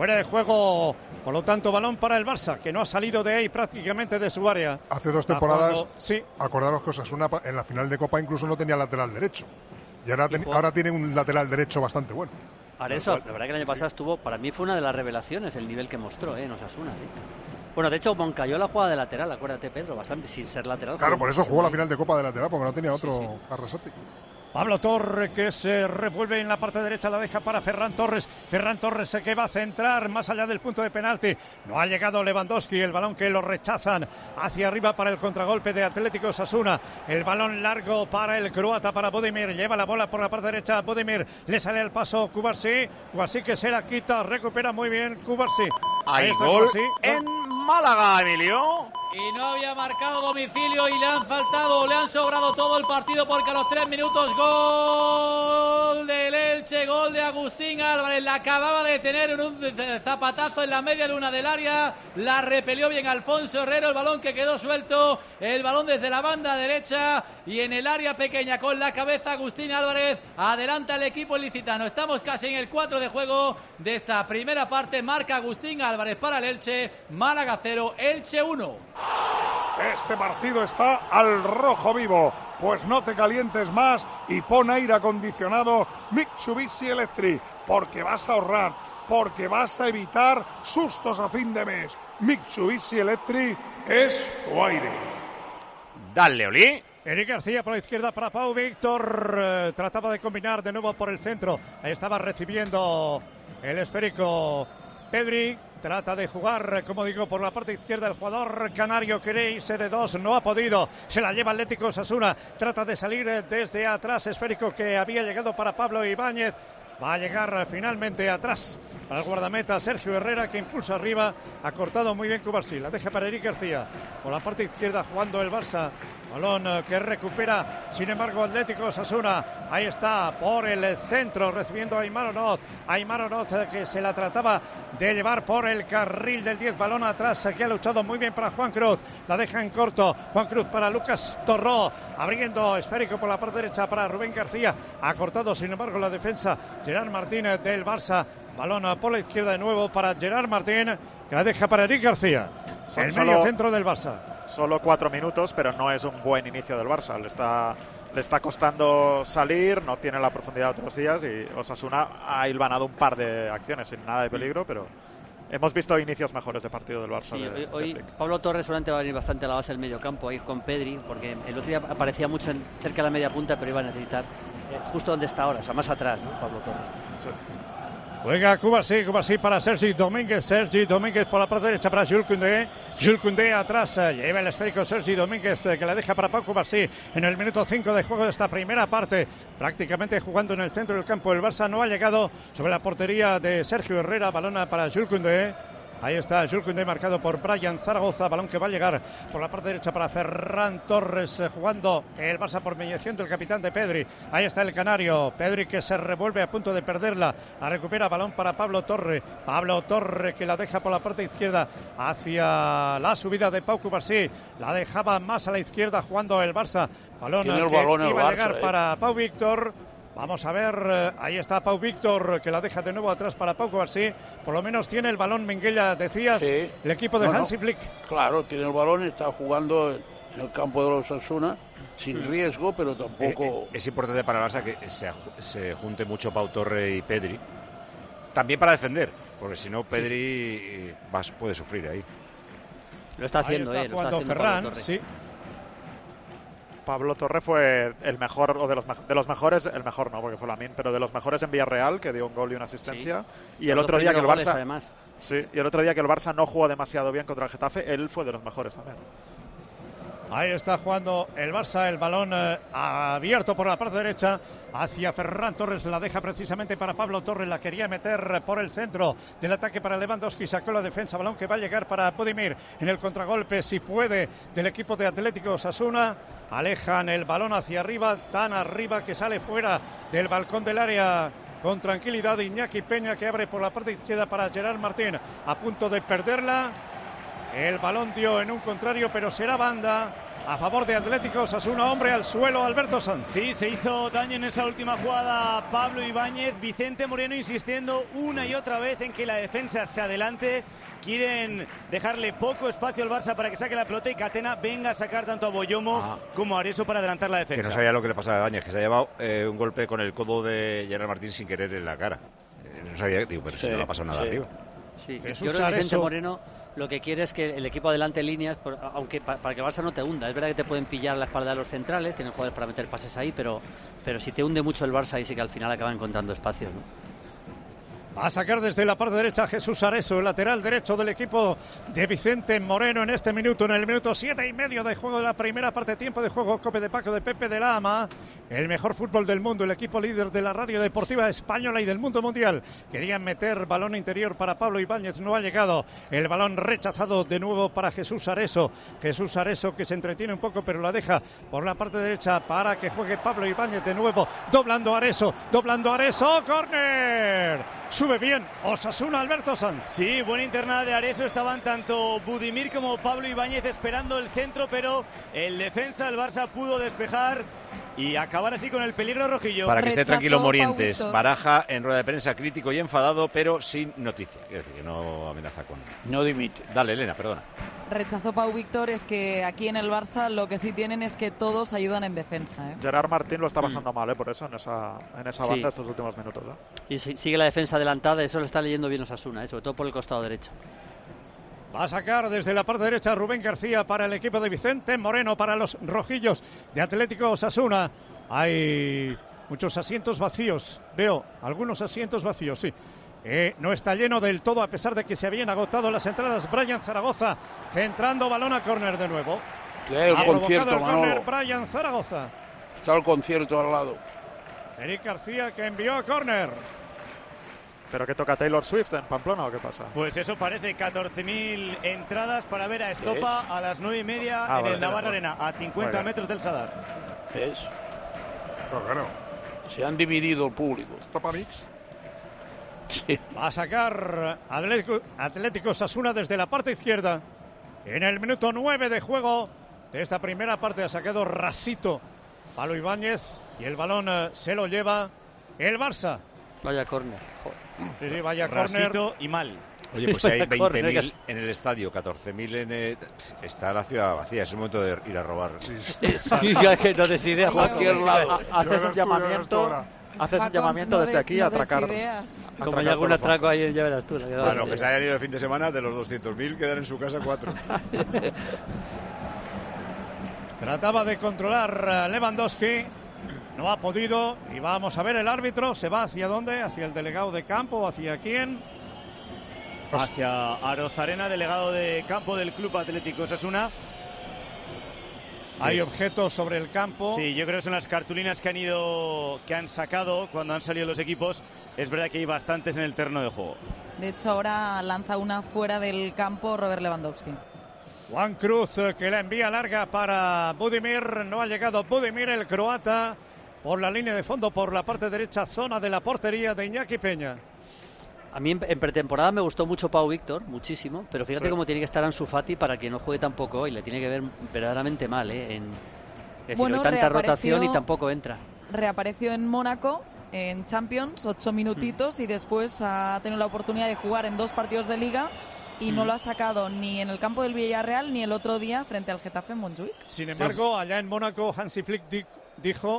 Por lo tanto, balón para el Barça, que no ha salido de ahí prácticamente de su área. Hace 2 temporadas, acordaros que Osasuna en la final de Copa incluso no tenía lateral derecho. Y ahora tienen un lateral derecho bastante bueno. Areso, la verdad que el año pasado para mí fue una de las revelaciones el nivel que mostró en Osasuna, sí. Bueno, de hecho, Moncayola jugaba de lateral, acuérdate, Pedro, bastante sin ser lateral. Claro, por eso jugó la final de Copa de lateral, porque no tenía otro Arrasate. Pablo Torre, que se revuelve en la parte derecha, la deja para Ferran Torres. Ferran Torres que va a centrar más allá del punto de penalti. No ha llegado Lewandowski, el balón que lo rechazan hacia arriba para el contragolpe de Atlético Osasuna. El balón largo para el croata, para Budimir. Lleva la bola por la parte derecha, Budimir. Le sale al paso Cubarsí. Cubarsí que se la quita, recupera muy bien Cubarsí. Hay gol en Málaga, Emilio. Y no había marcado domicilio y le han sobrado todo el partido, porque a los 3 minutos gol del Elche, gol de Agustín Álvarez. La acababa de tener en un zapatazo en la media luna del área, la repelió bien Alfonso Herrero, el balón que quedó suelto, el balón desde la banda derecha y en el área pequeña con la cabeza Agustín Álvarez adelanta el equipo ilicitano. Estamos casi en el 4 de juego de esta primera parte, marca Agustín Álvarez para el Elche, Málaga 0, Elche 1. Este partido está al rojo vivo, pues no te calientes más y pon aire acondicionado Mitsubishi Electric, porque vas a ahorrar, porque vas a evitar sustos a fin de mes. Mitsubishi Electric es tu aire. Dale, Oli. Eric García por la izquierda para Pau Víctor, trataba de combinar de nuevo por el centro, ahí estaba recibiendo el esférico Pedri. Trata de jugar, como digo, por la parte izquierda el jugador canario, quiere irse de 2, no ha podido, se la lleva Atlético Osasuna, trata de salir desde atrás, esférico que había llegado para Pablo Ibáñez, va a llegar finalmente atrás para el guardameta Sergio Herrera, que impulsa arriba, ha cortado muy bien Cubarsí, la deja para Eric García, por la parte izquierda jugando el Barça, balón que recupera, sin embargo, Atlético Osasuna, ahí está, por el centro, recibiendo a Aimar Onoz, que se la trataba de llevar por el carril del 10, balón atrás, que ha luchado muy bien para Juan Cruz, la deja en corto, Juan Cruz para Lucas Torró, abriendo esférico por la parte derecha para Rubén García, ha cortado, sin embargo, la defensa, Gerard Martín del Barça, balón por la izquierda de nuevo para Gerard Martín, que la deja para Eric García, el medio centro del Barça. Solo 4 minutos, pero no es un buen inicio del Barça. Le está costando salir, no tiene la profundidad de otros días y Osasuna ha hilvanado un par de acciones sin nada de peligro, pero hemos visto inicios mejores de partido del Barça. Sí, hoy Pablo Torres seguramente va a venir bastante a la base del medio campo, ahí con Pedri, porque el otro día aparecía mucho cerca de la media punta, pero iba a necesitar justo donde está ahora, o sea, más atrás, ¿no? Pablo Torres. Sí. Juega Cubarsí para Sergi Domínguez por la parte derecha para Jules Koundé atrás, lleva el esférico Sergi Domínguez, que la deja para Pau Cubarsí en el minuto 5 de juego de esta primera parte, prácticamente jugando en el centro del campo. El Barça no ha llegado sobre la portería de Sergio Herrera, balón para Jules Koundé. Ahí está Jules Koundé marcado por Brian Zaragoza, balón que va a llegar por la parte derecha para Ferran Torres, jugando el Barça por mediación del capitán de Pedri. Ahí está el canario, Pedri que se revuelve a punto de perderla, la recupera, balón para Pablo Torre que la deja por la parte izquierda hacia la subida de Pau Cubarsí, la dejaba más a la izquierda jugando el Barça, balón que iba a llegar para Pau Víctor. Vamos a ver, ahí está Pau Víctor, que la deja de nuevo atrás para Pau Cubarsí. Por lo menos tiene el balón Minguella, decías, sí. El equipo de Hansi Flick. Claro, tiene el balón, está jugando en el campo de los Osasuna, sin riesgo, pero tampoco... Es importante para el Barça que se junte mucho Pau Torre y Pedri, también para defender. porque si no Pedri puede sufrir ahí. Lo está haciendo, ahí está jugando Ferran, sí. Pablo Torre fue el mejor, o de los mejores, el mejor no, porque fue Lamine, pero de los mejores en Villarreal, que dio un gol y una asistencia. Sí. Y el otro día que el Barça, además. Sí, y el otro día que el Barça no jugó demasiado bien contra el Getafe, él fue de los mejores también. Ahí está jugando el Barça, el balón abierto por la parte derecha hacia Ferran Torres, la deja precisamente para Pablo Torres, la quería meter por el centro del ataque para Lewandowski, sacó la defensa, balón que va a llegar para Budimir en el contragolpe, si puede, del equipo de Atlético Osasuna. Alejan el balón hacia arriba, tan arriba que sale fuera del balcón del área. Con tranquilidad Iñaki Peña, que abre por la parte izquierda para Gerard Martín, a punto de perderla. El balón dio en un contrario, pero será banda a favor de Atlético Osasuna. Hombre al suelo, Alberto Sanz. Sí, se hizo daño en esa última jugada Pablo Ibáñez. Vicente Moreno insistiendo una y otra vez en que la defensa se adelante. Quieren dejarle poco espacio al Barça para que saque la pelota y Catena venga a sacar tanto a Boyomo como a Areso para adelantar la defensa. Que no sabía lo que le pasaba a Ibáñez, que se ha llevado un golpe con el codo de Gerard Martín sin querer en la cara. No sabía, digo, pero si no le ha pasado nada arriba. Sí, yo creo que Vicente Moreno lo que quiere es que el equipo adelante líneas, aunque para que el Barça no te hunda. Es verdad que te pueden pillar la espalda de los centrales, tienen jugadores para meter pases ahí, pero si te hunde mucho el Barça, ahí sí que al final acaba encontrando espacios, ¿no? Va a sacar desde la parte derecha Jesús Areso, el lateral derecho del equipo de Vicente Moreno en este minuto, en el minuto 7:30 de juego de la primera parte, tiempo de juego, Cope de Paco de Pepe de Lama, el mejor fútbol del mundo, el equipo líder de la radio deportiva española y del mundo mundial. Querían meter balón interior para Pablo Ibáñez, no ha llegado, el balón rechazado de nuevo para Jesús Areso que se entretiene un poco pero la deja por la parte derecha para que juegue Pablo Ibáñez de nuevo, doblando Areso, córner. Sube bien Osasuna, Alberto Sanz. Sí, buena internada de Areso. Estaban tanto Budimir como Pablo Ibáñez esperando el centro, pero el defensa del Barça pudo despejar y acabar así con el peligro rojillo. Para que esté tranquilo Morientes. Baraja en rueda de prensa, crítico y enfadado, pero sin noticia. Quiere decir que no amenaza con... No dimite. Dale, Elena, perdona. Rechazó Pau Víctor, es que aquí en el Barça lo que sí tienen es que todos ayudan en defensa. Gerard Martín lo está pasando mal, por eso en esa banda estos últimos minutos. Y sigue la defensa adelantada, eso lo está leyendo bien Osasuna, sobre todo por el costado derecho. Va a sacar desde la parte derecha Rubén García para el equipo de Vicente Moreno, para los rojillos de Atlético Osasuna. Hay muchos asientos vacíos, veo algunos asientos vacíos, sí. No está lleno del todo a pesar de que se habían agotado las entradas. Brian Zaragoza centrando balón a córner de nuevo. El concierto, el córner Brian Zaragoza. Está el concierto al lado. Eric García que envió a córner. ¿Pero qué toca Taylor Swift en Pamplona o qué pasa? Pues eso parece, 14.000 entradas para ver a Estopa a las 9:30 en el Navarra Arena, a 50 metros del Sadar. ¿Es? Claro. Se han dividido el público. ¿Estopa Mix? Sí. Va a sacar Atlético Osasuna desde la parte izquierda. En el minuto 9 de juego de esta primera parte ha sacado rasito Pablo Ibáñez y el balón se lo lleva el Barça. Vaya córner. Sí, vaya córner y mal. Oye, pues si hay 20.000 en el estadio, 14.000 está la ciudad vacía. Es el momento de ir a robar. Que no des idea, cualquier lado. Haces un llamamiento. Haces un llamamiento desde aquí a atracar. Como hay algún atraco ahí, ya verás tú. Bueno, los que se hayan ido de fin de semana, de los 200.000 quedan en su casa 4. Trataba de controlar Lewandowski. No ha podido y vamos a ver el árbitro. ¿Se va hacia dónde? ¿Hacia el delegado de campo? ¿Hacia quién? Hacia Arozarena, delegado de campo del Club Atlético Osasuna. Hay objetos sobre el campo. Sí, yo creo que son las cartulinas que han sacado cuando han salido los equipos. Es verdad que hay bastantes en el terreno de juego. De hecho, ahora lanza una fuera del campo Robert Lewandowski. Juan Cruz que la envía larga para Budimir. No ha llegado Budimir, el croata, por la línea de fondo, por la parte derecha, zona de la portería de Iñaki Peña. A mí en pretemporada me gustó mucho Pau Víctor, muchísimo, pero fíjate cómo tiene que estar Ansu Fati para que no juegue tampoco hoy. Le tiene que ver verdaderamente mal, Es decir, hay tanta rotación y tampoco entra. Reapareció en Mónaco, en Champions, 8 minutitos, y después ha tenido la oportunidad de jugar en 2 partidos de Liga y no lo ha sacado ni en el campo del Villarreal ni el otro día frente al Getafe en Montjuic. Sin embargo, allá en Mónaco, Hansi Flick dijo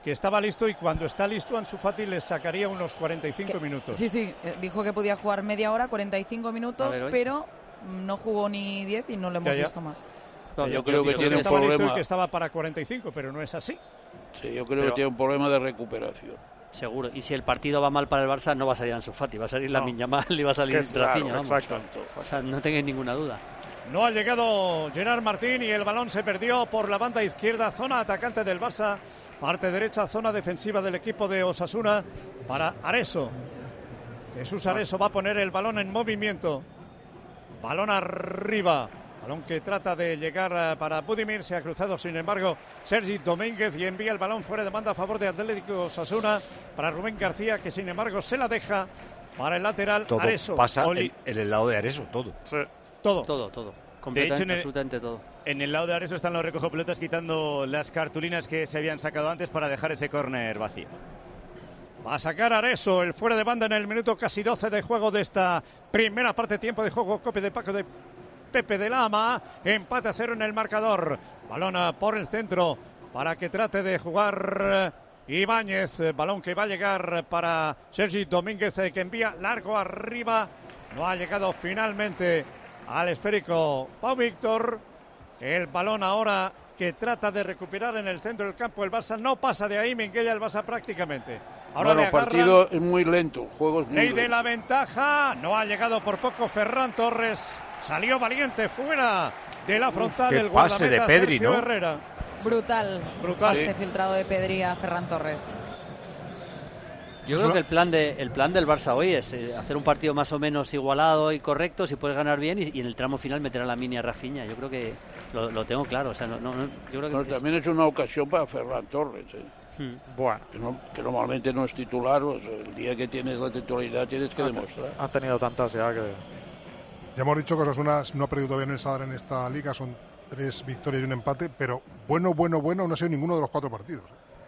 que estaba listo y cuando está listo Ansu Fati les sacaría unos 45 minutos. Sí, dijo que podía jugar media hora, 45 minutos, pero no jugó ni 10 y no lo hemos visto más. No, yo creo que tiene un estaba listo problema. y que estaba para 45, pero no es así. Sí, yo creo que tiene un problema de recuperación. Seguro. Y si el partido va mal para el Barça, no va a salir Ansu Fati, va a salir Lamine Yamal y va a salir Rafinha. O sea, no tengáis ninguna duda. No ha llegado Gerard Martín y el balón se perdió por la banda izquierda, zona atacante del Barça, parte derecha, zona defensiva del equipo de Osasuna para Areso. Jesús Areso va a poner el balón en movimiento. Balón arriba. Balón que trata de llegar para Budimir, se ha cruzado sin embargo Sergi Domínguez y envía el balón fuera de banda a favor de Atlético Osasuna para Rubén García, que sin embargo se la deja para el lateral todo Areso. Pasa en el lado de Areso, todo. Sí. Todo. Completamente, absolutamente todo. En el lado de Areso están los recogepelotas quitando las cartulinas que se habían sacado antes para dejar ese córner vacío. Va a sacar Areso el fuera de banda en el minuto casi 12 de juego de esta primera parte, tiempo de juego, copia de Paco de Pepe de Lama, empate a 0 en el marcador. Balón por el centro para que trate de jugar Ibáñez. Balón que va a llegar para Sergi Domínguez, que envía largo arriba. No ha llegado finalmente al esférico Pau Víctor. El balón ahora que trata de recuperar en el centro del campo. El Barça no pasa de ahí, Minguella, el Barça prácticamente. Ahora el partido es muy lento, el juego es muy lento. De la ventaja, no ha llegado por poco Ferran Torres. Salió valiente fuera de la frontal el pase de Pedri, Sergio ¿no? Herrera. Brutal. Pase filtrado de Pedri a Ferran Torres. Yo creo que el plan del Barça hoy es hacer un partido más o menos igualado y correcto, si puedes ganar bien, y en el tramo final meter a Lamine y a Rafinha. Yo creo que lo tengo claro. O sea, yo creo que también es una ocasión para Ferran Torres. Bueno. Que normalmente no es titular, pues el día que tienes la titularidad tienes que demostrar. Ha tenido tantas ya que... Ya hemos dicho que Osasuna no ha perdido todavía en el Sadar en esta liga, son 3 victorias y un empate, pero bueno no ha sido ninguno de los 4 partidos.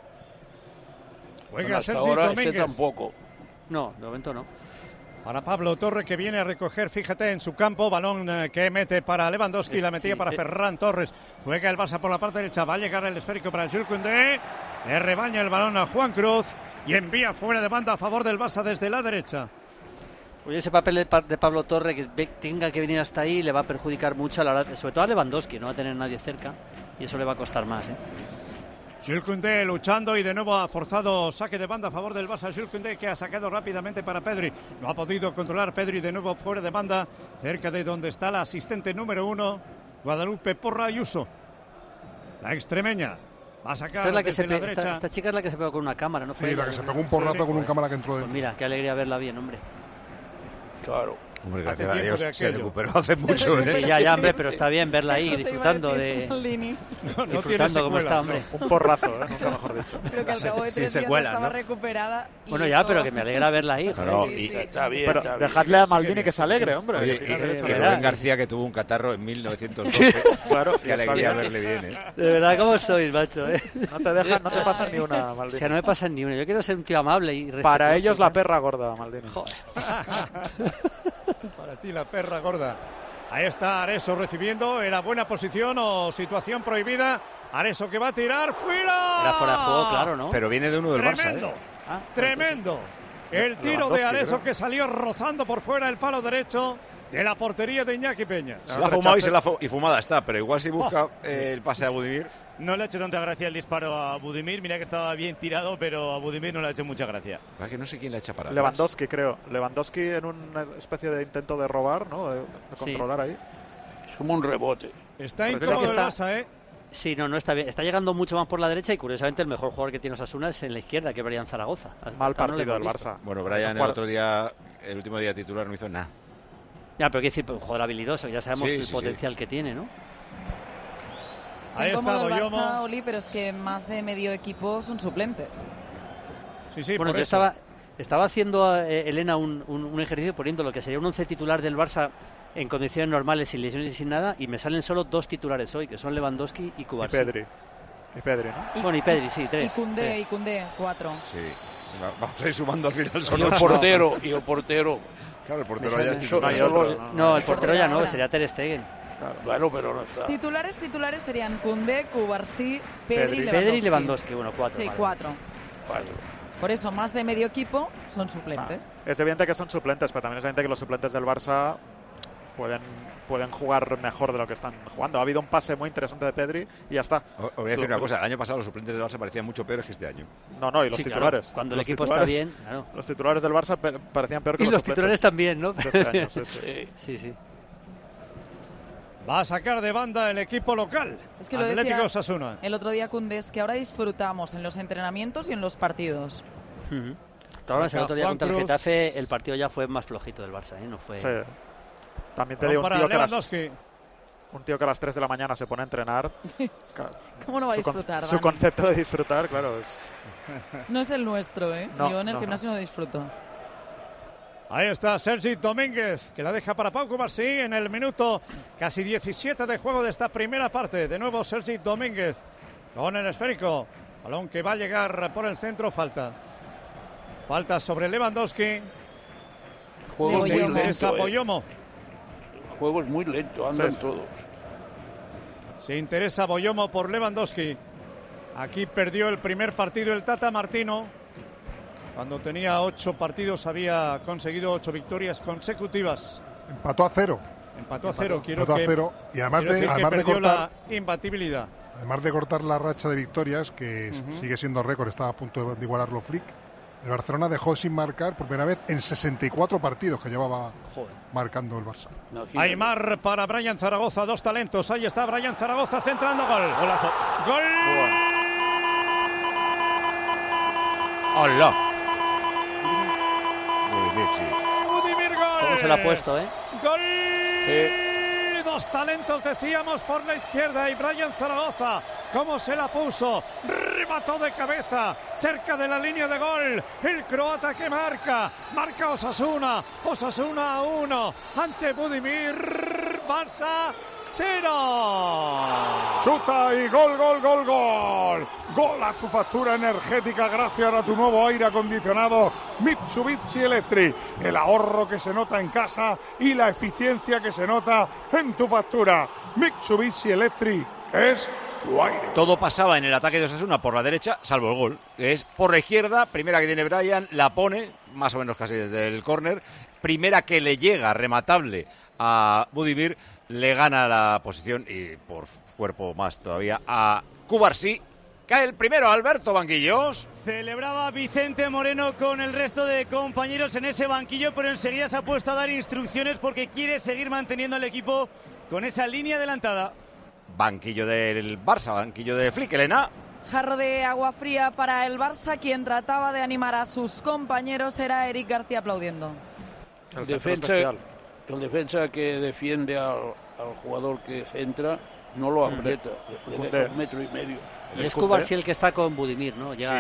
Juega hasta Sergi ahora Domínguez. tampoco. No, de momento no. Para Pablo Torre, que viene a recoger, fíjate, en su campo, balón que mete para Lewandowski, la metía para Ferran Torres. Juega el Barça por la parte derecha, va a llegar el esférico para Jules Koundé. Le rebaña el balón a Juan Cruz y envía fuera de banda a favor del Barça desde la derecha. Oye, ese papel de Pablo Torre, que tenga que venir hasta ahí, le va a perjudicar mucho, a la hora, sobre todo a Lewandowski, no va a tener nadie cerca y eso le va a costar más. Jules Koundé luchando y de nuevo ha forzado saque de banda a favor del Barça. Jules Koundé, que ha sacado rápidamente para Pedri. No ha podido controlar Pedri, de nuevo fuera de banda, cerca de donde está la asistente número 1, Guadalupe Porra Ayuso. La extremeña va a sacar desde la derecha. Esta chica es la que se pegó con una cámara, ¿no? Sí, la que se pegó un porrazo con un cámara que entró dentro. Pues mira, qué alegría verla bien, hombre. Claro. Hombre, gracias a Dios se recuperó hace mucho. Sí, ya, hombre, pero está bien verla ahí disfrutando de... disfrutando como está, hombre. Un porrazo, nunca mejor dicho. Creo que al cabo de 3 días estaba recuperada. Bueno, ya, pero que me alegra verla ahí. Claro, está bien, pero está bien. dejadle a Maldini que se alegre, hombre. Oye, y Rubén García, que tuvo un catarro en 1912. Claro, qué alegría verle bien, De verdad, ¿cómo sois, macho? No te pasan ni una, Maldini. O sea, no me pasan ni una. Yo quiero ser un tío amable y respetuoso. Para ellos la perra gorda, Maldini. Joder. Para ti la perra gorda. Ahí está Areso recibiendo. Era buena posición o situación prohibida. Areso que va a tirar. ¡Fuera! Era fuera de juego, claro, ¿no? Pero viene de uno del Tremendo. Barça, Tremendo. El tiro de Areso que salió rozando por fuera el palo derecho de la portería de Iñaki Peña. Se la ha fumado y fumada está, pero igual si busca el pase a Budimir. No le ha hecho tanta gracia el disparo a Budimir. Mira que estaba bien tirado, pero a Budimir no le ha hecho mucha gracia. Es que no sé quién le ha hecho para Lewandowski, creo. Lewandowski en una especie de intento de robar, ¿no? De controlar ahí. Es como un rebote. Está incómodo el Barça, ¿eh? Sí, no está bien. Está llegando mucho más por la derecha y curiosamente el mejor jugador que tiene Osasuna es en la izquierda, que es Brian Zaragoza. Mal partido del Barça. Bueno, Brian el otro día, el último día titular, no hizo nada. Ya, pero hay que decir, un jugador habilidoso, ya sabemos el potencial que tiene, ¿no? Está incómodo el Barça, Oli, pero es que más de medio equipo son suplentes. Sí, bueno, por yo eso. estaba haciendo, Elena, un ejercicio poniendo lo que sería un 11 titular del Barça en condiciones normales, sin lesiones y sin nada, y me salen solo 2 titulares hoy, que son Lewandowski y Cubarsí. Y Pedri, ¿no? Bueno, y Pedri, sí, 3. Y Koundé, 4. Sí. Vamos a ir sumando al final. Y el portero. Claro, el portero ya es titular. No, el portero ya no, sería Ter Stegen. Claro. Bueno, pero no está. Titulares serían Koundé, Cubarsí, Pedri y Lewandowski. Bueno, 4. Sí, 4. Por eso, más de medio equipo son suplentes. Es evidente que son suplentes, pero también es evidente que los suplentes del Barça pueden jugar mejor de lo que están jugando. Ha habido un pase muy interesante de Pedri y ya está. Os voy a decir una cosa, el año pasado los suplentes del Barça parecían mucho peores que este año. No, y los titulares. Claro. Cuando el equipo está bien, claro. Los titulares del Barça parecían peor que los titulares también, ¿no? De este año, sí. Va a sacar de banda el equipo local. Es que lo Atlético decía Osasuna. el otro día Koundé, es que ahora disfrutamos en los entrenamientos y en los partidos. El otro día contra el Getafe el partido ya fue más flojito del Barça, ¿eh? No fue... Sí. También te digo, un tío que a las 3 de la mañana se pone a entrenar. Sí. ¿Cómo no va a disfrutar, Su concepto de disfrutar, claro. No es el nuestro, ¿eh? Yo en el gimnasio no disfruto. Ahí está Sergi Domínguez, que la deja para Pau Cubarsí en el minuto casi 17 de juego de esta primera parte. De nuevo Sergi Domínguez con el esférico. Balón que va a llegar por el centro, falta. Falta sobre Lewandowski. Juego se interesa Boyomo. El juego es muy lento, andan todos. Se interesa Boyomo por Lewandowski. Aquí perdió el primer partido el Tata Martino. Cuando tenía 8 partidos había conseguido 8 victorias consecutivas. Empató a 0. Empató a 0. Empató a 0. Y además de cortar la imbatibilidad. Además de cortar la racha de victorias, que sigue siendo récord, estaba a punto de igualarlo Flick, el Barcelona dejó sin marcar por primera vez en 64 partidos que llevaba marcando el Barça. Aimar para Brian Zaragoza, 2 talentos. Ahí está Brian Zaragoza centrando, gol. Golazo. ¡Gol! ¡Hola! Budimir, gol. ¿Cómo se lo ha puesto, eh? ¡Gol! 2 talentos, decíamos, por la izquierda. Y Brian Zaragoza, ¿cómo se la puso? Remató de cabeza, cerca de la línea de gol. El croata que marca Osasuna. Osasuna 1 ante Budimir. Barça 0. Chuta y gol. Gol a tu factura energética gracias a tu nuevo aire acondicionado Mitsubishi Electric. El ahorro que se nota en casa y la eficiencia que se nota en tu factura. Mitsubishi Electric es tu aire. Todo pasaba en el ataque de Osasuna por la derecha, salvo el gol. Es por la izquierda, primera que tiene Brian, la pone, más o menos casi desde el córner. Primera que le llega, rematable, a Budimir, le gana la posición y por cuerpo más todavía a Cubarsí. Cae el primero, Alberto Banquillos. Celebraba Vicente Moreno con el resto de compañeros en ese banquillo, pero enseguida se ha puesto a dar instrucciones porque quiere seguir manteniendo al equipo con esa línea adelantada. Banquillo del Barça, banquillo de Flick, Elena. Jarro de agua fría para el Barça. Quien trataba de animar a sus compañeros era Eric García aplaudiendo. El defensa que defiende al jugador que centra no lo aprieta, le deja 1,5 metros. Es Cubarsí el que está con Budimir, ¿no? Koundé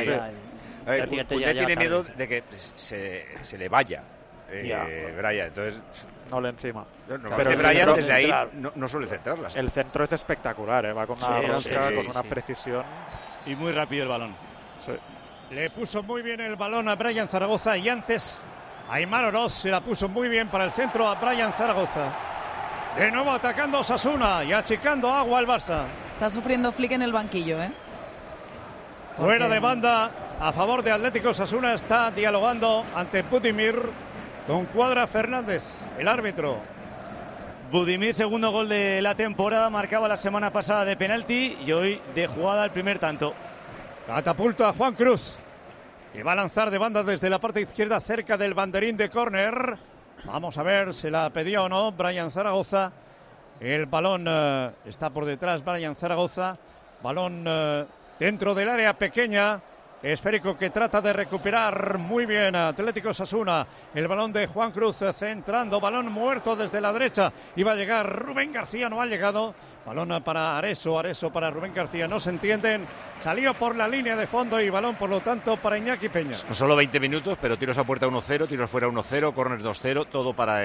tiene miedo de que se le vaya Brian, entonces no le encima. Pero Brian desde ahí no suele centrarlas. El centro es espectacular, va con una rosca, con una precisión. Y muy rápido el balón. Sí. Le puso muy bien el balón a Brian Zaragoza y antes Aimar Oroz se la puso muy bien para el centro a Brian Zaragoza. De nuevo atacando Osasuna y achicando agua al Barça. Está sufriendo Flick en el banquillo, ¿eh? Fuera de banda, a favor de Atlético Osasuna, está dialogando ante Budimir con Cuadra Fernández, el árbitro. Budimir, segundo gol de la temporada, marcaba la semana pasada de penalti y hoy de jugada el primer tanto. Catapulta a Juan Cruz, que va a lanzar de banda desde la parte izquierda cerca del banderín de córner. Vamos a ver si la pedía o no Brian Zaragoza. El balón está por detrás, Brian Zaragoza. Balón dentro del área pequeña. Esférico que trata de recuperar muy bien Atlético Osasuna. El balón de Juan Cruz centrando. Balón muerto desde la derecha. Iba a llegar Rubén García, no ha llegado. Balón para Areso para Rubén García. No se entienden. Salió por la línea de fondo y balón, por lo tanto, para Iñaki Peña. No solo 20 minutos, pero tiros a puerta 1-0, tiros fuera 1-0, corners 2-0, todo para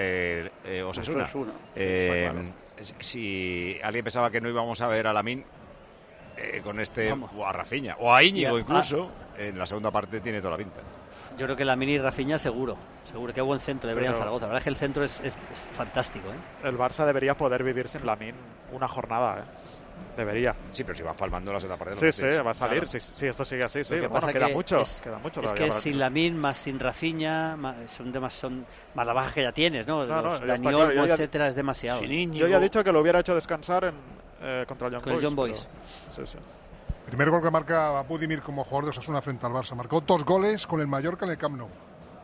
Osasuna. Si alguien pensaba que no íbamos a ver a Lamine, con este, o a Rafinha, o a Íñigo incluso, en la segunda parte tiene toda la pinta. Yo creo que la mini Rafinha seguro. Qué buen centro de Brian Zaragoza. La verdad es que el centro es fantástico. El Barça debería poder vivir sin Lamine una jornada. Debería. Sí, pero si vas palmando las etapas. Sí, va a salir. Claro. Si esto sigue así, sí. Bueno, queda mucho. Es que sin Lamine más sin Rafinha son más la baja que ya tienes, ¿no? Dani Olmo, etcétera, es demasiado. Yo ya he dicho que lo hubiera hecho descansar contra el Young Boys. Pero, sí. Primer gol que marca Budimir como jugador de Osasuna frente al Barça. Marcó 2 goles con el Mallorca en el Camp Nou.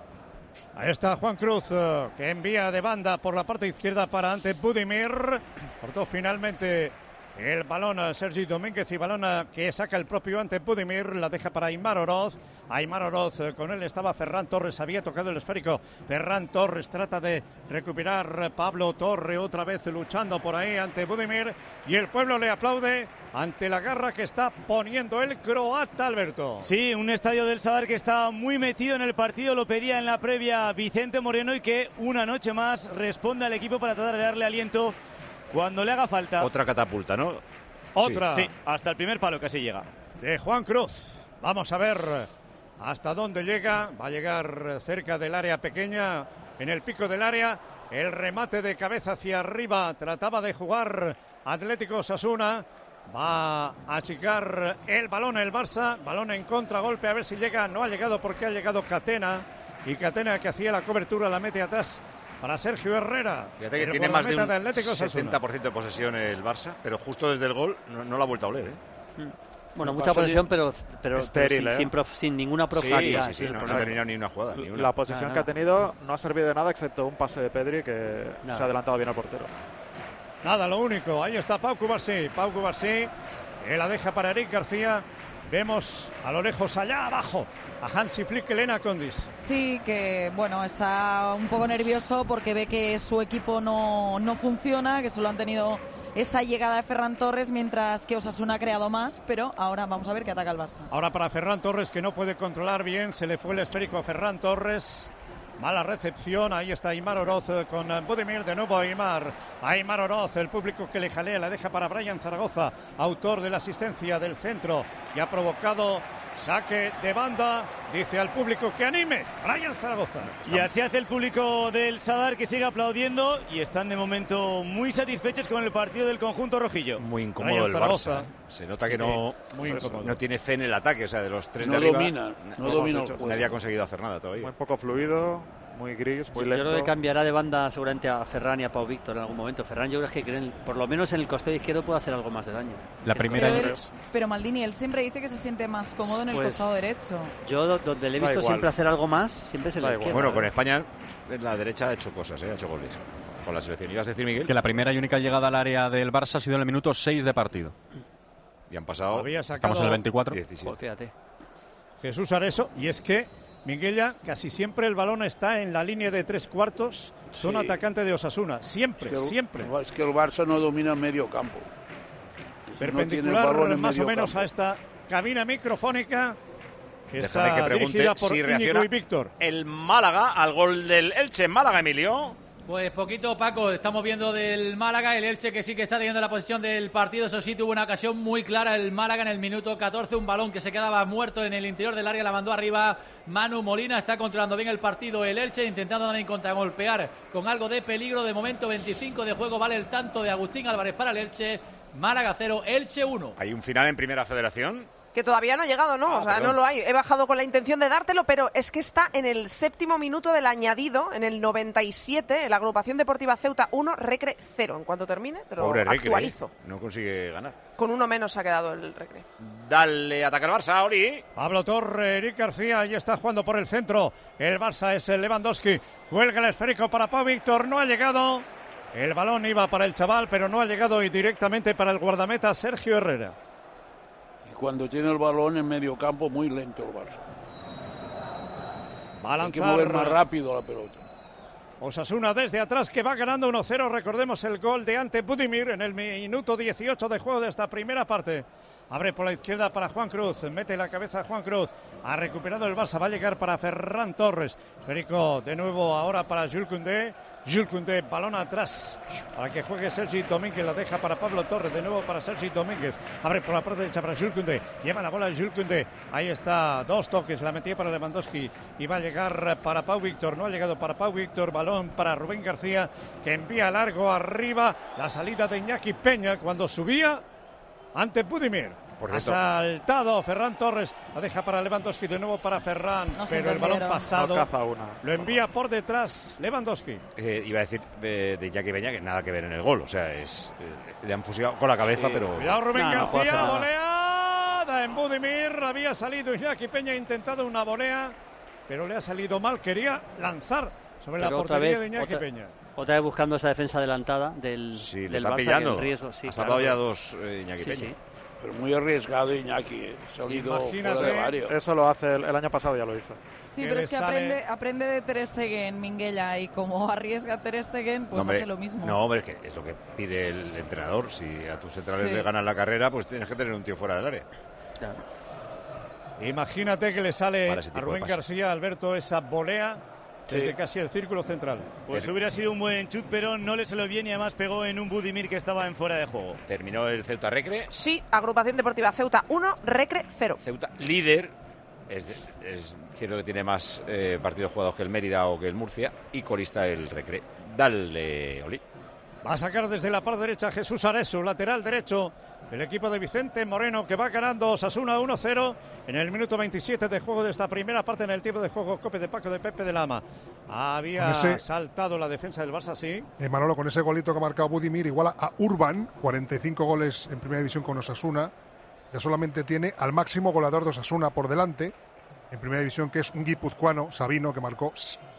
Ahí está Juan Cruz, que envía de banda por la parte izquierda para ante Budimir. Cortó finalmente el balón a Sergi Domínguez y balón que saca el propio ante Budimir, la deja para Aimar Oroz. Aimar Oroz, con él estaba Ferran Torres, había tocado el esférico. Ferran Torres trata de recuperar Pablo Torre, otra vez luchando por ahí ante Budimir. Y el pueblo le aplaude ante la garra que está poniendo el croata, Alberto. Sí, un estadio del Sadar que está muy metido en el partido, lo pedía en la previa Vicente Moreno y que una noche más responde al equipo para tratar de darle aliento cuando le haga falta. Otra catapulta, ¿no? Otra. Sí, hasta el primer palo casi llega. De Juan Cruz. Vamos a ver hasta dónde llega. Va a llegar cerca del área pequeña, en el pico del área. El remate de cabeza hacia arriba. Trataba de jugar Atlético Osasuna. Va a achicar el balón el Barça. Balón en contragolpe. A ver si llega. No ha llegado porque ha llegado Catena. Y Catena, que hacía la cobertura, la mete atrás para Sergio Herrera. Fíjate que tiene más de un 70% de posesión el Barça, pero justo desde el gol no la ha vuelto a oler. Bueno, mucha posesión, pero estéril, sin ninguna profundidad. Sí, no ha terminado ni una jugada. Ni una. La posesión que ha tenido no ha servido de nada, excepto un pase de Pedri que se ha adelantado bien al portero. Nada, lo único. Ahí está Pau Cubarsí. Pau Cubarsí, que la deja para Eric García. Vemos a lo lejos, allá abajo, a Hansi Flick, Elena Condis. Sí, que bueno, está un poco nervioso porque ve que su equipo no funciona, que solo han tenido esa llegada de Ferran Torres, mientras que Osasuna ha creado más, pero ahora vamos a ver qué ataca el Barça. Ahora para Ferran Torres, que no puede controlar bien, se le fue el esférico a Ferran Torres. Mala recepción, ahí está Aimar Oroz con Budimir, de nuevo Aimar Oroz, el público que le jalea, la deja para Brian Zaragoza, autor de la asistencia del centro, y ha provocado saque de banda, dice al público que anime, Brian Zaragoza. Y así hace el público del Sadar, que sigue aplaudiendo, y están de momento muy satisfechos con el partido del conjunto rojillo. Muy incómodo el Barça. Se nota que no tiene fe en el ataque, o sea, de los tres de arriba no domina. Nadie ha conseguido hacer nada todavía. Muy poco fluido, muy gris, muy lento. Yo creo que cambiará de banda seguramente a Ferran y a Pau Víctor en algún momento. Ferran, yo creo que por lo menos en el costado izquierdo puede hacer algo más de daño. Pero Maldini, él siempre dice que se siente más cómodo en el costado derecho. Yo donde le he visto siempre hacer algo más, siempre es en la izquierda. Bueno, con España en la derecha ha hecho cosas, ha hecho goles. Con la selección. ¿Ibas a decir, Miguel? Que la primera y única llegada al área del Barça ha sido en el minuto 6 de partido. Y han pasado... Estamos en el 24. 17. Fíjate. Jesús Areso, y es que Minguella, casi siempre el balón está en la línea de 3/4, zona atacante de Osasuna. Siempre. Es que el Barça no domina el medio campo. Perpendicular más o menos a esta cabina microfónica. Déjame que pregunte si reacciona Víctor. El Málaga al gol del Elche. Málaga, Emilio. Pues poquito, Paco, estamos viendo del Málaga, el Elche que sí que está teniendo la posición del partido, eso sí, tuvo una ocasión muy clara el Málaga en el minuto 14, un balón que se quedaba muerto en el interior del área, la mandó arriba Manu Molina, está controlando bien el partido el Elche, intentando también contragolpear con algo de peligro, de momento 25 de juego, vale el tanto de Agustín Álvarez para el Elche, Málaga 0, Elche 1. ¿Hay un final en Primera Federación? Que todavía no ha llegado, ¿no? No lo hay. He bajado con la intención de dártelo, pero es que está en el 7º minuto del añadido, en el 97, la agrupación deportiva Ceuta 1, Recre 0. En cuanto termine, te lo actualizo. Recre, no consigue ganar. Con uno menos ha quedado el Recre. Dale, ataca el Barça, Ori. Pablo Torre, Eric García, ahí está jugando por el centro. El Barça es el Lewandowski. Cuelga el esférico para Pau Víctor, no ha llegado. El balón iba para el chaval, pero no ha llegado y directamente para el guardameta Sergio Herrera. Cuando tiene el balón en medio campo, muy lento el Barça. Va a lanzar. Hay que mover más rápido la pelota. Osasuna desde atrás que va ganando 1-0. Recordemos el gol de Ante Budimir en el minuto 18 de juego de esta primera parte. Abre por la izquierda para Juan Cruz, mete la cabeza a Juan Cruz, ha recuperado el Barça, va a llegar para Ferran Torres. Federico de nuevo ahora para Jules Koundé. Jules Koundé, balón atrás para que juegue Sergi Domínguez, la deja para Pablo Torres, de nuevo para Sergi Domínguez. Abre por la parte derecha para Jules Koundé, lleva la bola Jules Koundé. Ahí está, 2 toques, la metía para Lewandowski y va a llegar para Pau Víctor. No ha llegado para Pau Víctor, balón para Rubén García que envía largo arriba. La salida de Iñaki Peña cuando subía ante Budimir. Ha saltado Ferran Torres, la deja para Lewandowski, de nuevo para Ferran, pero el balón pasado lo envía por detrás Lewandowski. Iba a decir de Iñaki Peña que nada que ver en el gol, o sea, le han fusilado con la cabeza, pero... Cuidado Rubén García, voleada en Budimir, había salido Iñaki Peña, ha intentado una volea, pero le ha salido mal, quería lanzar sobre la portería de Iñaki Peña. Otra vez buscando esa defensa adelantada del Barça, pillando. En riesgo. Ha salvado ya 2 Iñaki Peña. Sí. Pero muy arriesgado Iñaki, salido fuera de varios. Eso lo hace el año pasado, ya lo hizo. Sí, pero es que aprende de Ter Stegen, Minguella, y como arriesga Ter Stegen, pues hace lo mismo. No, hombre, es lo que pide el entrenador. Si a tus centrales le ganan la carrera, pues tienes que tener un tío fuera del área. Claro. Imagínate que le sale a Rubén García, Alberto, esa volea desde casi el círculo central. Pues hubiera sido un buen chut, pero no le salió bien y además pegó en un Budimir que estaba en fuera de juego. ¿Terminó el Ceuta Recre? Sí, Agrupación Deportiva Ceuta 1, Recre 0. Ceuta líder, es cierto que tiene más partidos jugados que el Mérida o que el Murcia, y colista el Recre. Dale, Oli. Va a sacar desde la parte derecha Jesús Areso, lateral derecho. El equipo de Vicente Moreno que va ganando Osasuna 1-0 en el minuto 27 de juego de esta primera parte en el tiempo de juego. Cope de Paco de Pepe de Lama. Había saltado la defensa del Barça, sí. Manolo, con ese golito que ha marcado Budimir, iguala a Urban, 45 goles en primera división con Osasuna. Ya solamente tiene al máximo goleador de Osasuna por delante en primera división, que es un guipuzcoano, Sabino, que marcó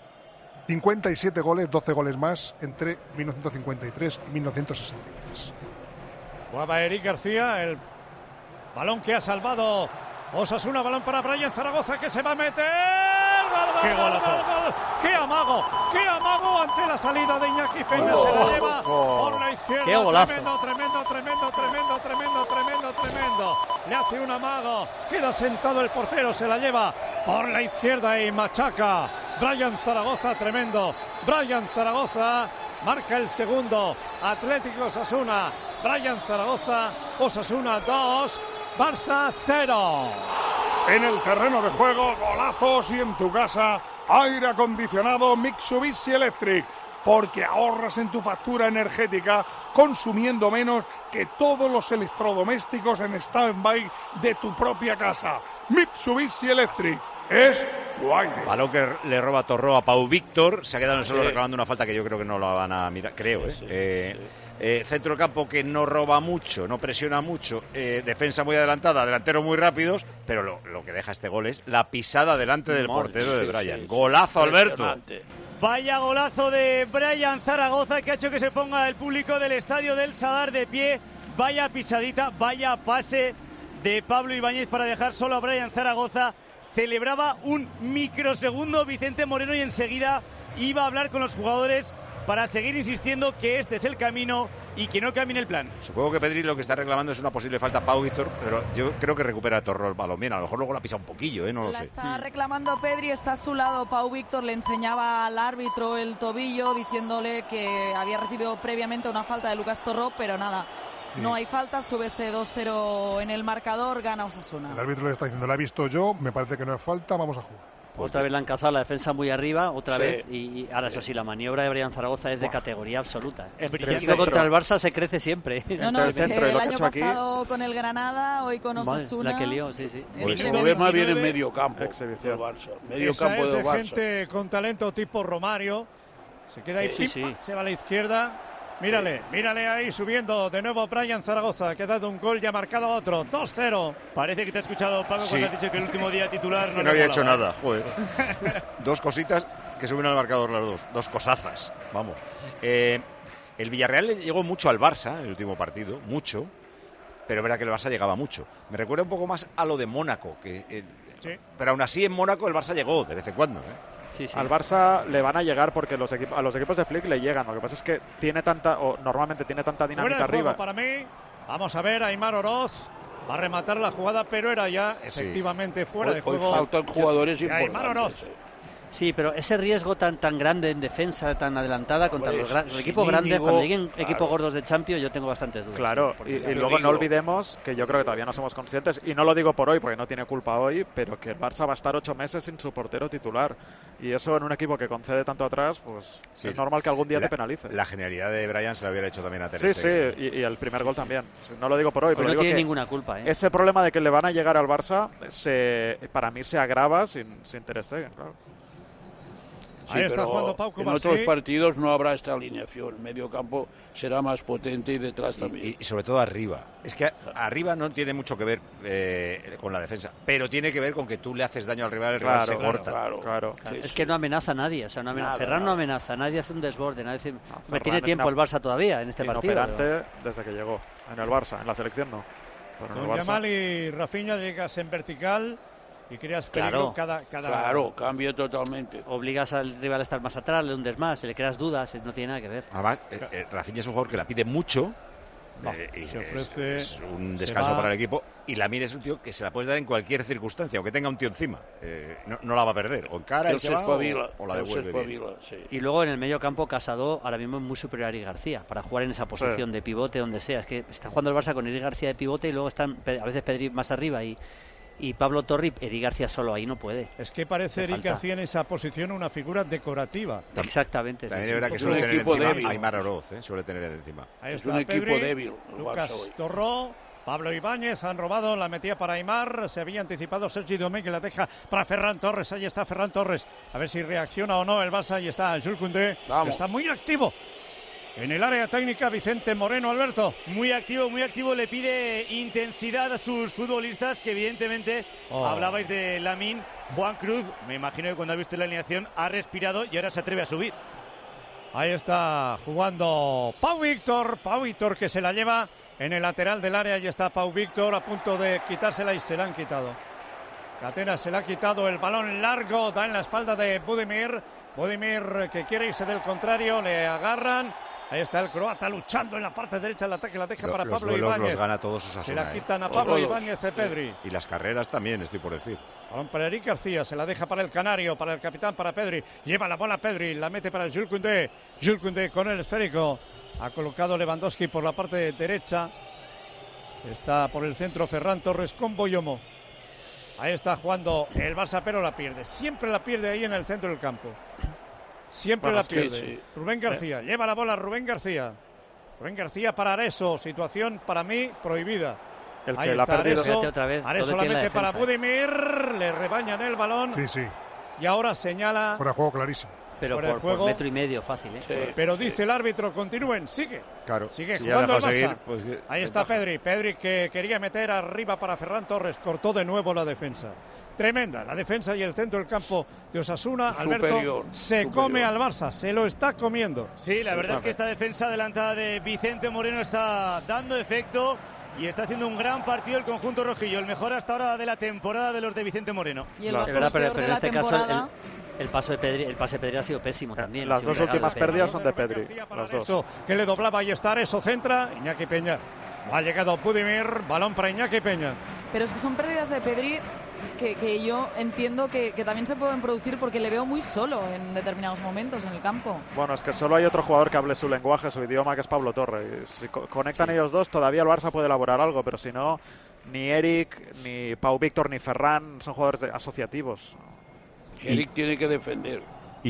57 goles, 12 goles más entre 1953 y 1963. Guapa Eric García, el balón que ha salvado Osasuna, balón para Brian Zaragoza que se va a meter. ¡Qué golazo! ¡Qué amago ante la salida de Iñaki Peña! Se la lleva por la izquierda. ¡Qué golazo! Tremendo. Le hace un amago. Queda sentado el portero, se la lleva por la izquierda y machaca. Brian Zaragoza, tremendo. Brian Zaragoza marca el segundo. Atlético Osasuna. Brian Zaragoza, Osasuna 2, Barça 0. En el terreno de juego, golazos, y en tu casa, aire acondicionado Mitsubishi Electric, porque ahorras en tu factura energética consumiendo menos que todos los electrodomésticos en stand-by de tu propia casa. Mitsubishi Electric es tu aire. Balón que le roba Torró a Pau Víctor, se ha quedado solo reclamando una falta que yo creo que no la van a mirar, creo. Centro del campo que no roba mucho, no presiona mucho, defensa muy adelantada, delanteros muy rápidos, pero lo que deja este gol es la pisada delante del portero de Brian. Golazo, Alberto. Vaya golazo de Brian Zaragoza que ha hecho que se ponga el público del estadio del Sadar de pie. Vaya pisadita, vaya pase de Pablo Ibáñez para dejar solo a Brian Zaragoza. Celebraba un microsegundo Vicente Moreno y enseguida iba a hablar con los jugadores para seguir insistiendo que este es el camino y que no cambie el plan. Supongo que Pedri lo que está reclamando es una posible falta a Pau Víctor, pero yo creo que recupera Torró el balón bien. A lo mejor luego la pisa un poquillo, no lo sé. Está reclamando Pedri, está a su lado. Pau Víctor le enseñaba al árbitro el tobillo diciéndole que había recibido previamente una falta de Lucas Torró, pero nada. Sí. No hay falta, sube este 2-0 en el marcador, gana Osasuna. El árbitro le está diciendo, la he visto yo, me parece que no es falta, vamos a jugar. Otra vez le han cazado la defensa muy arriba, otra vez, y ahora eso sí, la maniobra de Brian Zaragoza es de categoría absoluta. El contra el Barça se crece siempre. No, el año pasado con el Granada, hoy con Osasuna. La que lió, sí. El problema viene en medio campo del Barça. Medio campo del Barça. Gente con talento tipo Romario, se queda ahí, se va a la izquierda. Mírale ahí subiendo de nuevo Brian Zaragoza, que ha dado un gol y ha marcado otro, 2-0. Parece que te ha escuchado, Paco, cuando has dicho que el último día titular no había hecho nada, joder. Dos cositas que suben al marcador las dos cosazas, vamos. El Villarreal le llegó mucho al Barça en el último partido, mucho, pero verá que el Barça llegaba mucho. Me recuerda un poco más a lo de Mónaco, pero aún así en Mónaco el Barça llegó de vez en cuando, Al Barça le van a llegar porque a los equipos de Flick le llegan. Lo que pasa es que normalmente tiene tanta dinámica arriba. Para mí, vamos a ver, Aimar Oroz va a rematar la jugada, pero era ya efectivamente fuera de juego. Faltan jugadores importantes. Aimar Oroz. Sí, pero ese riesgo tan grande en defensa, tan adelantada contra Pues, los equipos grandes, cuando lleguen equipos gordos de Champions, yo tengo bastantes dudas. Claro, y luego no olvidemos que yo creo que todavía no somos conscientes, y no lo digo por hoy, porque no tiene culpa hoy, pero que el Barça va a estar 8 meses sin su portero titular. Y eso en un equipo que concede tanto atrás, pues es normal que algún día te penalice. La genialidad de Brian se la hubiera hecho también a Ter Sí, Stegen. y el primer gol también. No lo digo por hoy, Pues pero no digo tiene que ninguna culpa. ese problema de que le van a llegar al Barça, para mí se agrava sin Ter Stegen, claro. Ahí está jugando Pau en otros partidos no habrá esta alineación. Medio campo será más potente y detrás también. Y sobre todo arriba. Es que arriba no tiene mucho que ver con la defensa, pero tiene que ver con que tú le haces daño al rival, el rival se corta. Claro. Es que no amenaza a nadie. O sea, Ferran no amenaza, nadie hace un desborde. Tiene Ferran tiempo el Barça todavía en este partido. Inoperante desde que llegó. En el Barça, en la selección no. Pero en el Barça. Yamal y Rafinha llegas en vertical y creas peligro cada... Claro, cambia totalmente. Obligas al rival a estar más atrás, le hundes más, si le creas dudas, no tiene nada que ver. Además, Rafinha es un jugador que la pide mucho. Y se ofrece, es un descanso para el equipo, y Lamine es un tío que se la puedes dar en cualquier circunstancia, aunque tenga un tío encima, no la va a perder, o encara y se va, o la devuelve bien. Y luego en el medio campo Casado ahora mismo es muy superior a Eric García para jugar en esa posición de pivote donde sea. Es que está jugando el Barça con Eric García de pivote y luego están a veces Pedri más arriba y Pablo Torre, Eric García solo ahí no puede. Es que parece Eric García en esa posición una figura decorativa. Exactamente. También es verdad que suele tener encima a Aimar Oroz, suele tener encima. Ahí está un equipo débil. Lucas Torró, Pablo Ibáñez han robado, la metía para Aimar, se había anticipado Sergi Domé, que la deja para Ferran Torres. Ahí está Ferran Torres, a ver si reacciona o no el Barça. Ahí está Jules Koundé, está muy activo. En el área técnica, Vicente Moreno, Alberto. Muy activo, le pide intensidad a sus futbolistas, que evidentemente hablabais de Lamine. Juan Cruz, me imagino que cuando ha visto la alineación ha respirado y ahora se atreve a subir. Ahí está jugando Pau Víctor que se la lleva en el lateral del área. Ahí está Pau Víctor a punto de quitársela y se la han quitado. Catena se le ha quitado el balón largo, da en la espalda de Budimir. Budimir que quiere irse del contrario, le agarran. Ahí está el croata luchando en la parte derecha del ataque, la deja para Pablo Ibáñez. Los gana todos Osasuna. Se la quitan a Pablo Ibáñez de Pedri. Y las carreras también, estoy por decir. Balón para Eric García, se la deja para el canario, para el capitán, para Pedri. Lleva la bola Pedri, la mete para Jules Koundé. Jules Koundé con el esférico. Ha colocado Lewandowski por la parte derecha. Está por el centro Ferran Torres con Boyomo. Ahí está jugando el Barça, pero la pierde. Siempre la pierde ahí en el centro del campo. Siempre la pierde. Sí. Rubén García, lleva la bola Rubén García. Rubén García para Areso, situación para mí prohibida. El ahí que está la ha perdido. Areso, Areso la mete para Budimir, le rebañan el balón. Sí. Y ahora señala. Fuera de juego clarísimo. Pero por metro y medio, fácil, ¿eh? Sí. Pero dice el árbitro, continúen, sigue. Claro. Sigue jugando el Barça. Ahí está Pedri que quería meter arriba para Ferran Torres, cortó de nuevo la defensa. Tremenda, la defensa y el centro del campo de Osasuna. Alberto se come al Barça, se lo está comiendo. Sí, la verdad es que esta defensa adelantada de Vicente Moreno está dando efecto y está haciendo un gran partido el conjunto rojillo, el mejor hasta ahora de la temporada de los de Vicente Moreno. Y el Barça pero en este caso el pase de Pedri ha sido pésimo también. Las dos últimas pérdidas son de Pedri. Las dos. Que le doblaba y está eso centra Iñaki Peña. Ha llegado Budimir, balón para Iñaki Peña. Pero es que son pérdidas de Pedri que yo entiendo que también se pueden producir porque le veo muy solo en determinados momentos en el campo. Bueno, es que solo hay otro jugador que hable su lenguaje, su idioma, que es Pablo Torre. Y si conectan ellos dos, todavía el Barça puede elaborar algo, pero si no, ni Eric, ni Pau Víctor, ni Ferran son jugadores asociativos. Eric tiene que defender. Y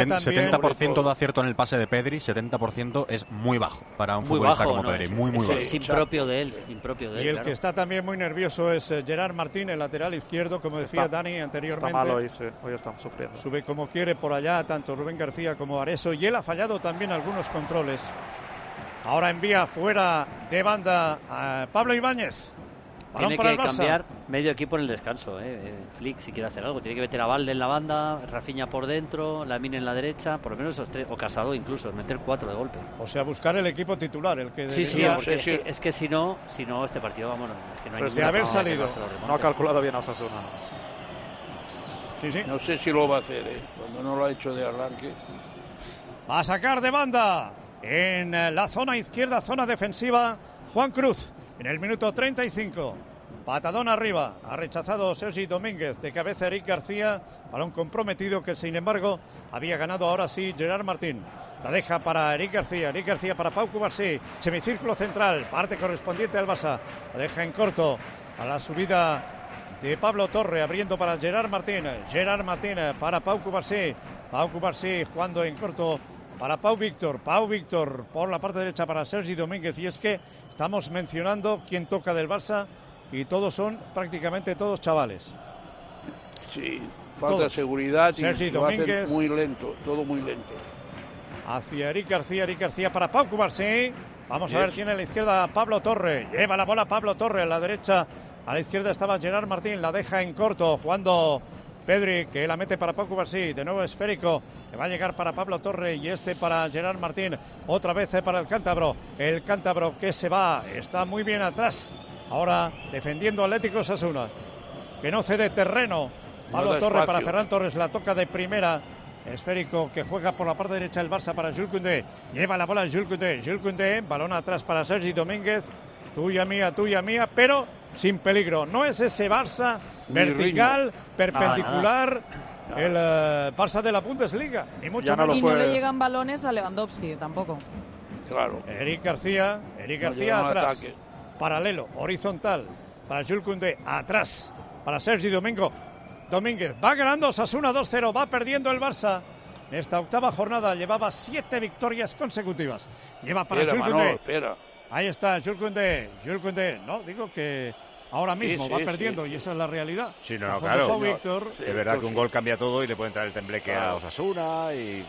70% de acierto en el pase de Pedri, 70% es muy bajo para un futbolista como Pedri, muy bajo. Es impropio de él. Y el que está también muy nervioso es Gerard Martín, el lateral izquierdo, como decía Dani anteriormente. Está mal hoy, sí. Hoy están sufriendo. Sube como quiere por allá, tanto Rubén García como Areso, y él ha fallado también algunos controles. Ahora envía fuera de banda a Pablo Ibáñez. Tiene que cambiar medio equipo en el descanso, Flick, si quiere hacer algo. Tiene que meter a Valde en la banda, Rafinha por dentro, Lamine en la derecha, por lo menos esos tres, o Casado incluso, meter 4 de golpe. O sea, buscar el equipo titular, el que porque es que si no este partido, vámonos. Es que no hay de haber salido. No ha calculado bien a Osasuna. Sí. No sé si lo va a hacer, cuando no lo ha hecho de arranque. Va a sacar de banda en la zona izquierda, zona defensiva, Juan Cruz, en el minuto 35. Patadón arriba, ha rechazado Sergi Domínguez, de cabeza Eric García, balón comprometido que sin embargo había ganado ahora sí Gerard Martín. La deja para Eric García para Pau Cubarsí, semicírculo central, parte correspondiente al Barça. La deja en corto a la subida de Pablo Torre, abriendo para Gerard Martín para Pau Cubarsí jugando en corto para Pau Víctor por la parte derecha para Sergi Domínguez. Y es que estamos mencionando quién toca del Barça y todos son prácticamente todos chavales. Sí, falta seguridad y Sergi lo hacen Domínguez muy lento, todo muy lento. Hacia Eric García para Pau Cubarsí. Vamos a ver, tiene a la izquierda Pablo Torre, lleva la bola Pablo Torre, a la derecha, a la izquierda estaba Gerard Martín, la deja en corto, jugando Pedri, que la mete para Pau Cubarsí, de nuevo esférico, que va a llegar para Pablo Torre y para Gerard Martín, otra vez para el cántabro que se va, está muy bien atrás, ahora defendiendo Atlético Osasuna, que no cede terreno, Pablo Torre para Ferran Torres, la toca de primera, esférico que juega por la parte derecha del Barça para Jules Koundé, lleva la bola Jules Koundé, balón atrás para Sergi Domínguez, tuya mía, pero sin peligro, no es ese Barça vertical, perpendicular, el Barça de la Bundesliga, ni mucho menos. Y no le llegan balones a Lewandowski tampoco. Claro. Eric García atrás, paralelo, horizontal, para Jules Koundé, atrás, para Sergi Domínguez, va ganando Osasuna 2-0, va perdiendo el Barça. En esta octava jornada llevaba 7 victorias consecutivas. Lleva para Jules Koundé. Ahí está Jules Koundé. No, digo que ahora mismo va perdiendo y esa es la realidad. Sí, claro. Es verdad que un gol cambia todo y le puede entrar el tembleque a Osasuna.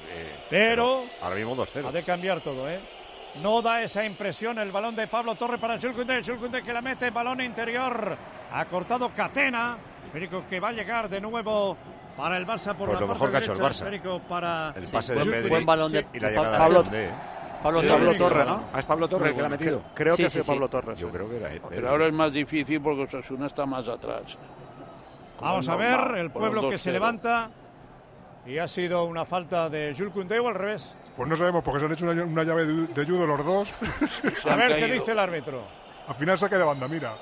Pero ahora mismo 2-0. Ha de cambiar todo, No da esa impresión el balón de Pablo Torre para Jules Koundé que la mete, balón interior. Ha cortado Catena. Esférico que va a llegar de nuevo para el Barça por la parte mejor derecha. El Barça. Esférico para el pase de Pedri buen balón de y la llegada de Pablo Torre, ¿no? Es Pablo Torre el que la ha metido. Creo que es Pablo Torre. Yo creo que era él. Pero ahora es más difícil porque Osasuna está más atrás. Vamos a ver el pueblo que se levanta. ¿Y ha sido una falta de Jules Koundé o al revés? Pues no sabemos, porque se han hecho una llave de judo los dos. A ver qué dice el árbitro. Al final saque de banda, mira.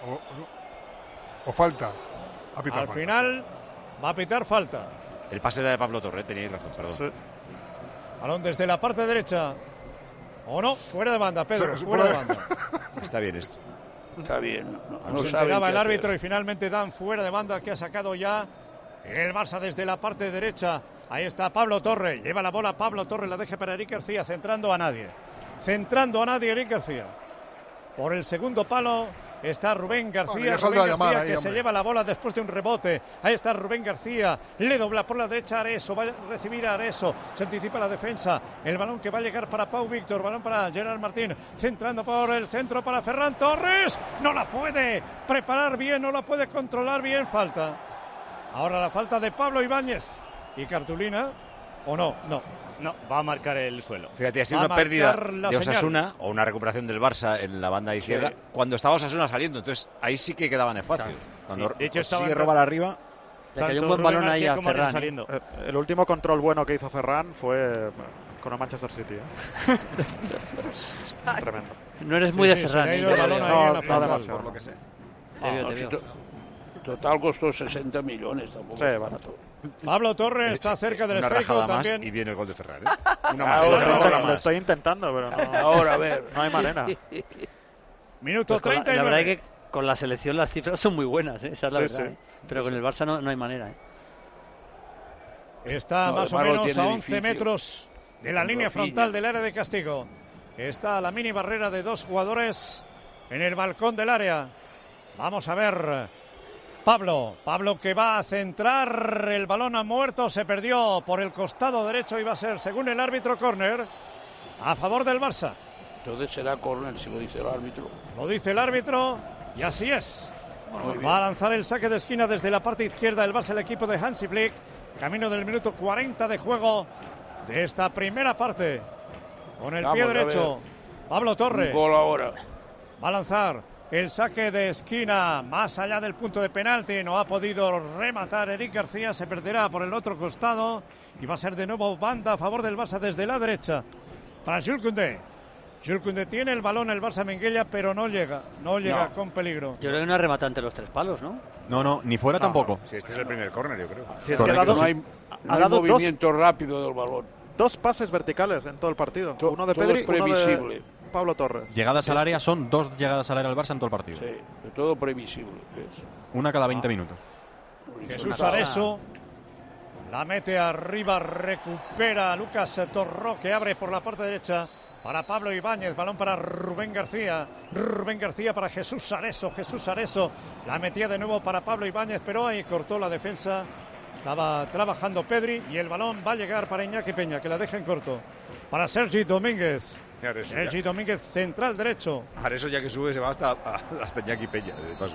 O falta. Al final va a pitar falta. El pase era de Pablo Torre, teníais razón, perdón. Sí. Balón desde la parte derecha. ¿O no? Fuera de banda, Pedro, fuera de banda. Está bien esto. Está bien. No se enteraba el árbitro y finalmente dan fuera de banda, que ha sacado ya el Barça desde la parte derecha. Ahí está Pablo Torre, lleva la bola Pablo Torre, la deja para Eric García, centrando a nadie Eric García. Por el segundo palo está Rubén García, que se lleva la bola después de un rebote. Ahí está Rubén García, le dobla por la derecha Areso, va a recibir a Areso, se anticipa la defensa, el balón que va a llegar para Pau Víctor, balón para Gerard Martín, centrando por el centro para Ferran Torres, no la puede preparar bien, no la puede controlar bien, falta. Ahora la falta de Pablo Ibáñez. ¿Y cartulina? ¿O no? No, va a marcar el suelo. Fíjate, ha sido una pérdida de Osasuna o una recuperación del Barça en la banda izquierda cuando estaba Osasuna saliendo. Entonces ahí sí que quedaban espacios. Cuando sigue robar arriba. Le cayó un buen balón ahí a Ferran. El último control bueno que hizo Ferran fue con el Manchester City. Es tremendo. No eres muy de Ferran. No demasiado. Por lo que sé. Total costó 60 millones tampoco. Sí, barato. Pablo Torres está cerca del esférico también. Y viene el gol de Ferran. Una más. Lo estoy intentando, pero no. Ahora, a ver. No hay manera. Minuto 39. La verdad es que con la selección las cifras son muy buenas, esa es la verdad. Sí. Pero con el Barça no hay manera. Está más o menos a 11 metros de la línea frontal del área de castigo. Está a la mini barrera de 2 jugadores en el balcón del área. Vamos a ver. Pablo que va a centrar, el balón ha muerto, se perdió por el costado derecho y va a ser, según el árbitro, córner a favor del Barça. Entonces será córner si lo dice el árbitro. Lo dice el árbitro y así es. Va a lanzar el saque de esquina desde la parte izquierda del Barça el equipo de Hansi Flick, camino del minuto 40 de juego de esta primera parte. Con el pie derecho, Pablo Torre. Un gol ahora. Va a lanzar el saque de esquina más allá del punto de penalti. No ha podido rematar Eric García, se perderá por el otro costado y va a ser de nuevo banda a favor del Barça desde la derecha para Jules Koundé. Jules Koundé tiene el balón, el Barça Minguella, pero no llega con peligro. Yo creo que no ha rematado ante los 3 palos, ¿no? No, ni fuera tampoco. Si este es el primer córner, yo creo. Si es que no hay movimiento rápido del balón. 2 pases verticales en todo el partido. Uno de Pedri, uno de Pablo Torres. Llegadas al área, son 2 llegadas al área al Barça en todo el partido. Sí, todo previsible. Una cada 20 minutos. Jesús Areso la mete arriba, recupera a Lucas Torró, que abre por la parte derecha para Pablo Ibáñez, balón para Rubén García para Jesús Areso, la metía de nuevo para Pablo Ibáñez, pero ahí cortó la defensa. Estaba trabajando Pedri y el balón va a llegar para Iñaki Peña, que la deja en corto. Para Sergi Domínguez. Sergi Domínguez, central derecho. Areso, ya que sube, se va hasta Iñaki Peña, de paso.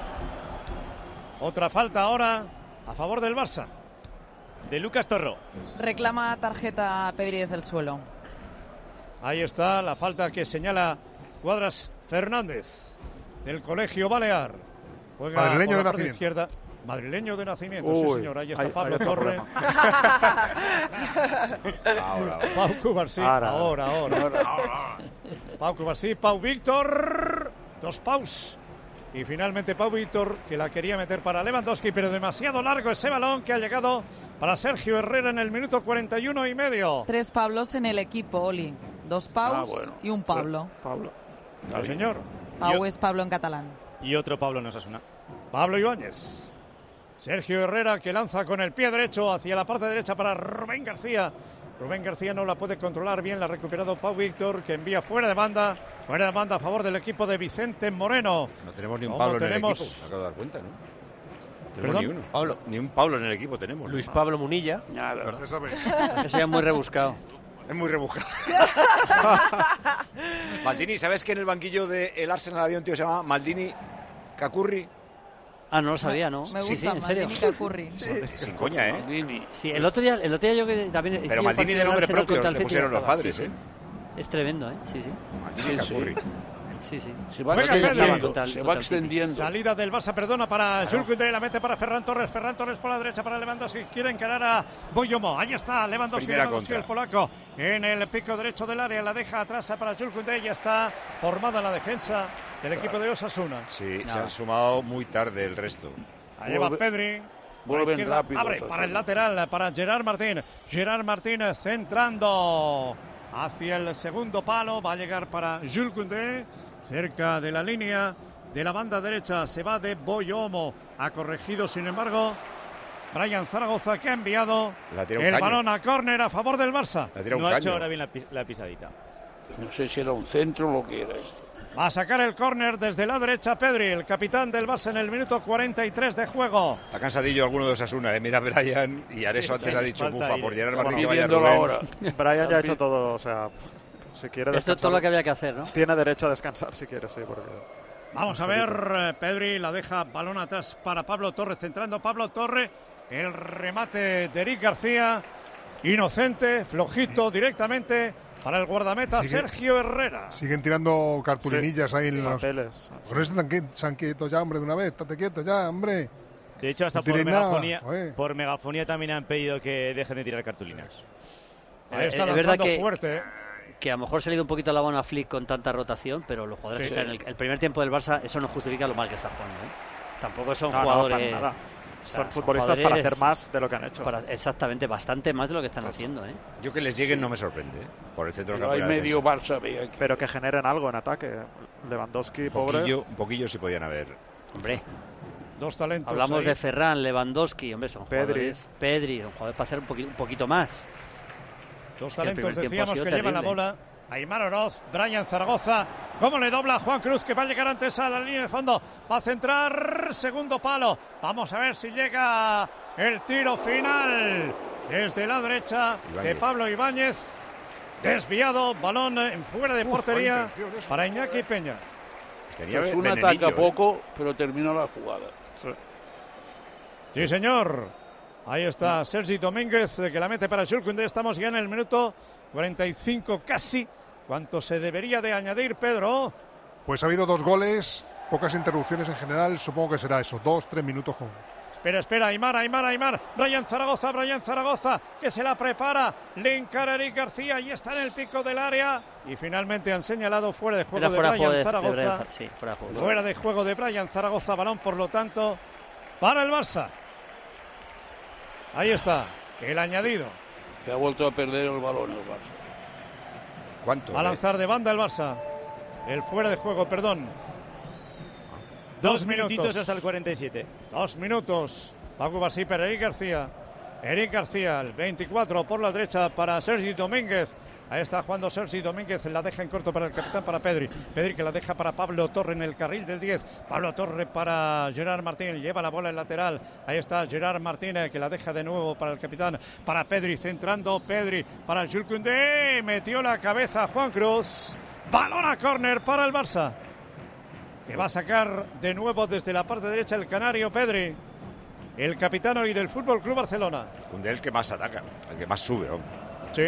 Otra falta ahora a favor del Barça, de Lucas Torró. Reclama tarjeta Pedri desde el suelo. Ahí está la falta que señala Cuadras Fernández, del Colegio Balear. Juega madrileño por la de nacimiento. Izquierda. Madrileño de nacimiento, sí señor. Ahí está Pablo Torre. Ahora. Pau Cubarsí. Ahora. Pau Cubarsí, Pau Víctor. 2 Paus. Y finalmente Pau Víctor, que la quería meter para Lewandowski, pero demasiado largo ese balón que ha llegado para Sergio Herrera en el minuto 41 y medio. 3 Pablos en el equipo, Oli. 2 Paus y un Pablo. Sí, Pablo. Sí, señor. Pau es Pablo en catalán. Y otro Pablo en Osasuna. Pablo Ibáñez. Sergio Herrera, que lanza con el pie derecho hacia la parte derecha para Rubén García. Rubén García no la puede controlar bien, la ha recuperado Pau Víctor, que envía fuera de banda a favor del equipo de Vicente Moreno. No tenemos ni un Pablo en el equipo, me acabo de dar cuenta, ¿no? Tenemos ni uno. Pablo. Ni un Pablo en el equipo tenemos. Luis Pablo Munilla. Ese es muy rebuscado. Es muy rebuscado. Maldini, ¿sabes que en el banquillo del Arsenal había un tío que se llama Maldini Cacurri? Ah, no lo sabía, ¿no? Me gusta, sí, ¿en serio? Maldini Cacurri. Sin coña, ¿eh? Sí, el otro día yo que también... Pero Maldini de nombre propio le pusieron los padres, ¿eh? Es tremendo, ¿eh? Sí. Maldini Cacurri. Sí. Se va extendiendo. Salida del Barça, perdona, para Jules Koundé, la mete para Ferran Torres por la derecha para Lewandowski, quiere encarar a Boyomo, ahí está Lewandowski, el polaco, en el pico derecho del área, la deja atrás para Jules Koundé, ya está formada la defensa del equipo de Osasuna. Sí, se han sumado muy tarde el resto. Ahí va Pedri. Vuelven rápido. Abre para el lateral, para Gerard Martín centrando hacia el segundo palo, va a llegar para Jules Koundé. Cerca de la línea de la banda derecha se va de Boyomo. Ha corregido, sin embargo, Brian Zaragoza, que ha enviado el balón a córner a favor del Barça. No ha hecho ahora bien la pisadita. No sé si era un centro o lo que era esto. Va a sacar el córner desde la derecha Pedri, el capitán del Barça, en el minuto 43 de juego. Está cansadillo alguno de Osasuna, Mira Brian y Areso antes ha dicho bufa por Gerard Martín que vaya Rubén. Brian ya ha hecho todo, o sea... Si quiere descansar, esto es todo lo que había que hacer, ¿no? Tiene derecho a descansar si quiere, sí. Porque... Vamos a ver, Pedri la deja, balón atrás para Pablo Torre, centrando Pablo Torre, el remate de Eric García, inocente, flojito directamente para el guardameta Sergio Herrera. Siguen tirando cartulinillas ahí en los papeles. Por eso están quietos ya, hombre, de una vez, estate quieto ya, hombre. De hecho, hasta por megafonía también han pedido que dejen de tirar cartulinas. Ahí está lanzando fuerte, que a lo mejor se le ha ido un poquito la mano a Flick con tanta rotación, pero los jugadores que están en el primer tiempo del Barça, eso no justifica lo mal que está jugando, ¿eh? Tampoco son jugadores... No, son futbolistas para hacer más de lo que han hecho. Exactamente, bastante más de lo que están haciendo, ¿eh? Yo que les lleguen no me sorprende, por el centro del campo. Hay medio Barça, pero que generen algo en ataque. Lewandowski, pobre. Un poquillo sí podían haber. Hombre. Dos talentos. Hablamos de Ferran, Lewandowski, hombre, son jugadores. Pedri, un jugador para hacer un poquito más. Dos talentos, decíamos, que llevan la bola. Aimar Oroz, Brian Zaragoza. ¿Cómo le dobla Juan Cruz, que va a llegar antes a la línea de fondo? Va a centrar, segundo palo. Vamos a ver si llega el tiro final. Desde la derecha de Pablo Ibáñez. Desviado, balón en fuera de portería para Iñaki Peña. Un ataca poco, pero termina la jugada. Sí, señor. Ahí está Sergi Domínguez, que la mete para Jules Koundé. Estamos ya en el minuto 45 casi. ¿Cuánto se debería de añadir, Pedro? Pues ha habido 2 goles pocas interrupciones en general, supongo que será eso, 2-3 minutos como mucho. Espera, Aimar. Brian Zaragoza, que se la prepara. Le encara Eric García y está en el pico del área. Y finalmente han señalado fuera de juego de Brian Zaragoza. Fuera de juego de Brian Zaragoza, balón por lo tanto para el Barça. Ahí está, el añadido. Que ha vuelto a perder el balón el Barça. ¿Cuánto? A lanzar de banda el Barça. El fuera de juego, perdón. 2 minutitos hasta el 47. 2 minutos. Paco Basí para Eric García. Eric García, el 24 por la derecha para Sergi Domínguez. Ahí está jugando Sergi Domínguez, la deja en corto para el capitán, para Pedri. Pedri que la deja para Pablo Torre en el carril del 10. Pablo Torre para Gerard Martín, lleva la bola en lateral. Ahí está Gerard Martínez que la deja de nuevo para el capitán, para Pedri, centrando Pedri para Jules Koundé. Metió la cabeza Juan Cruz. Balón a córner para el Barça, que va a sacar de nuevo desde la parte derecha el canario Pedri, el capitán hoy del Fútbol Club Barcelona. Koundé el que más ataca, el que más sube. Sí.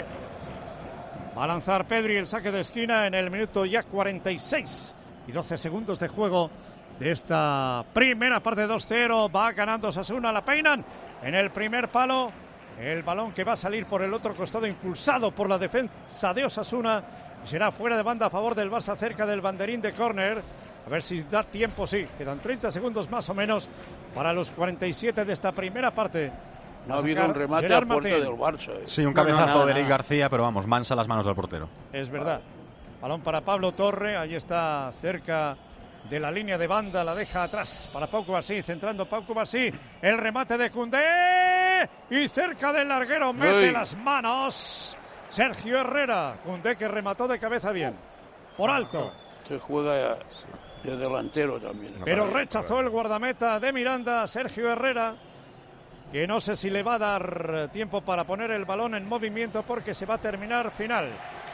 Va a lanzar Pedri el saque de esquina en el minuto ya 46 y 12 segundos de juego de esta primera parte. 2-0. Va ganando Osasuna, la peinan en el primer palo. El balón que va a salir por el otro costado, impulsado por la defensa de Osasuna. Será fuera de banda a favor del Barça, cerca del banderín de córner. A ver si da tiempo, sí. Quedan 30 segundos más o menos para los 47 de esta primera parte. No ha habido un remate a puerta del Barça. Sí, un cabezazo de Eric García, pero vamos, mansa las manos del portero. Es verdad. Balón para Pablo Torre, ahí está cerca de la línea de banda, la deja atrás para Pau Cubarsí, centrando Pau Cubarsí. El remate de Koundé y cerca del larguero mete las manos Sergio Herrera. Koundé que remató de cabeza bien, por alto. Se juega de delantero también. Pero rechazó el guardameta de Miranda, Sergio Herrera, que no sé si le va a dar tiempo para poner el balón en movimiento porque se va a terminar final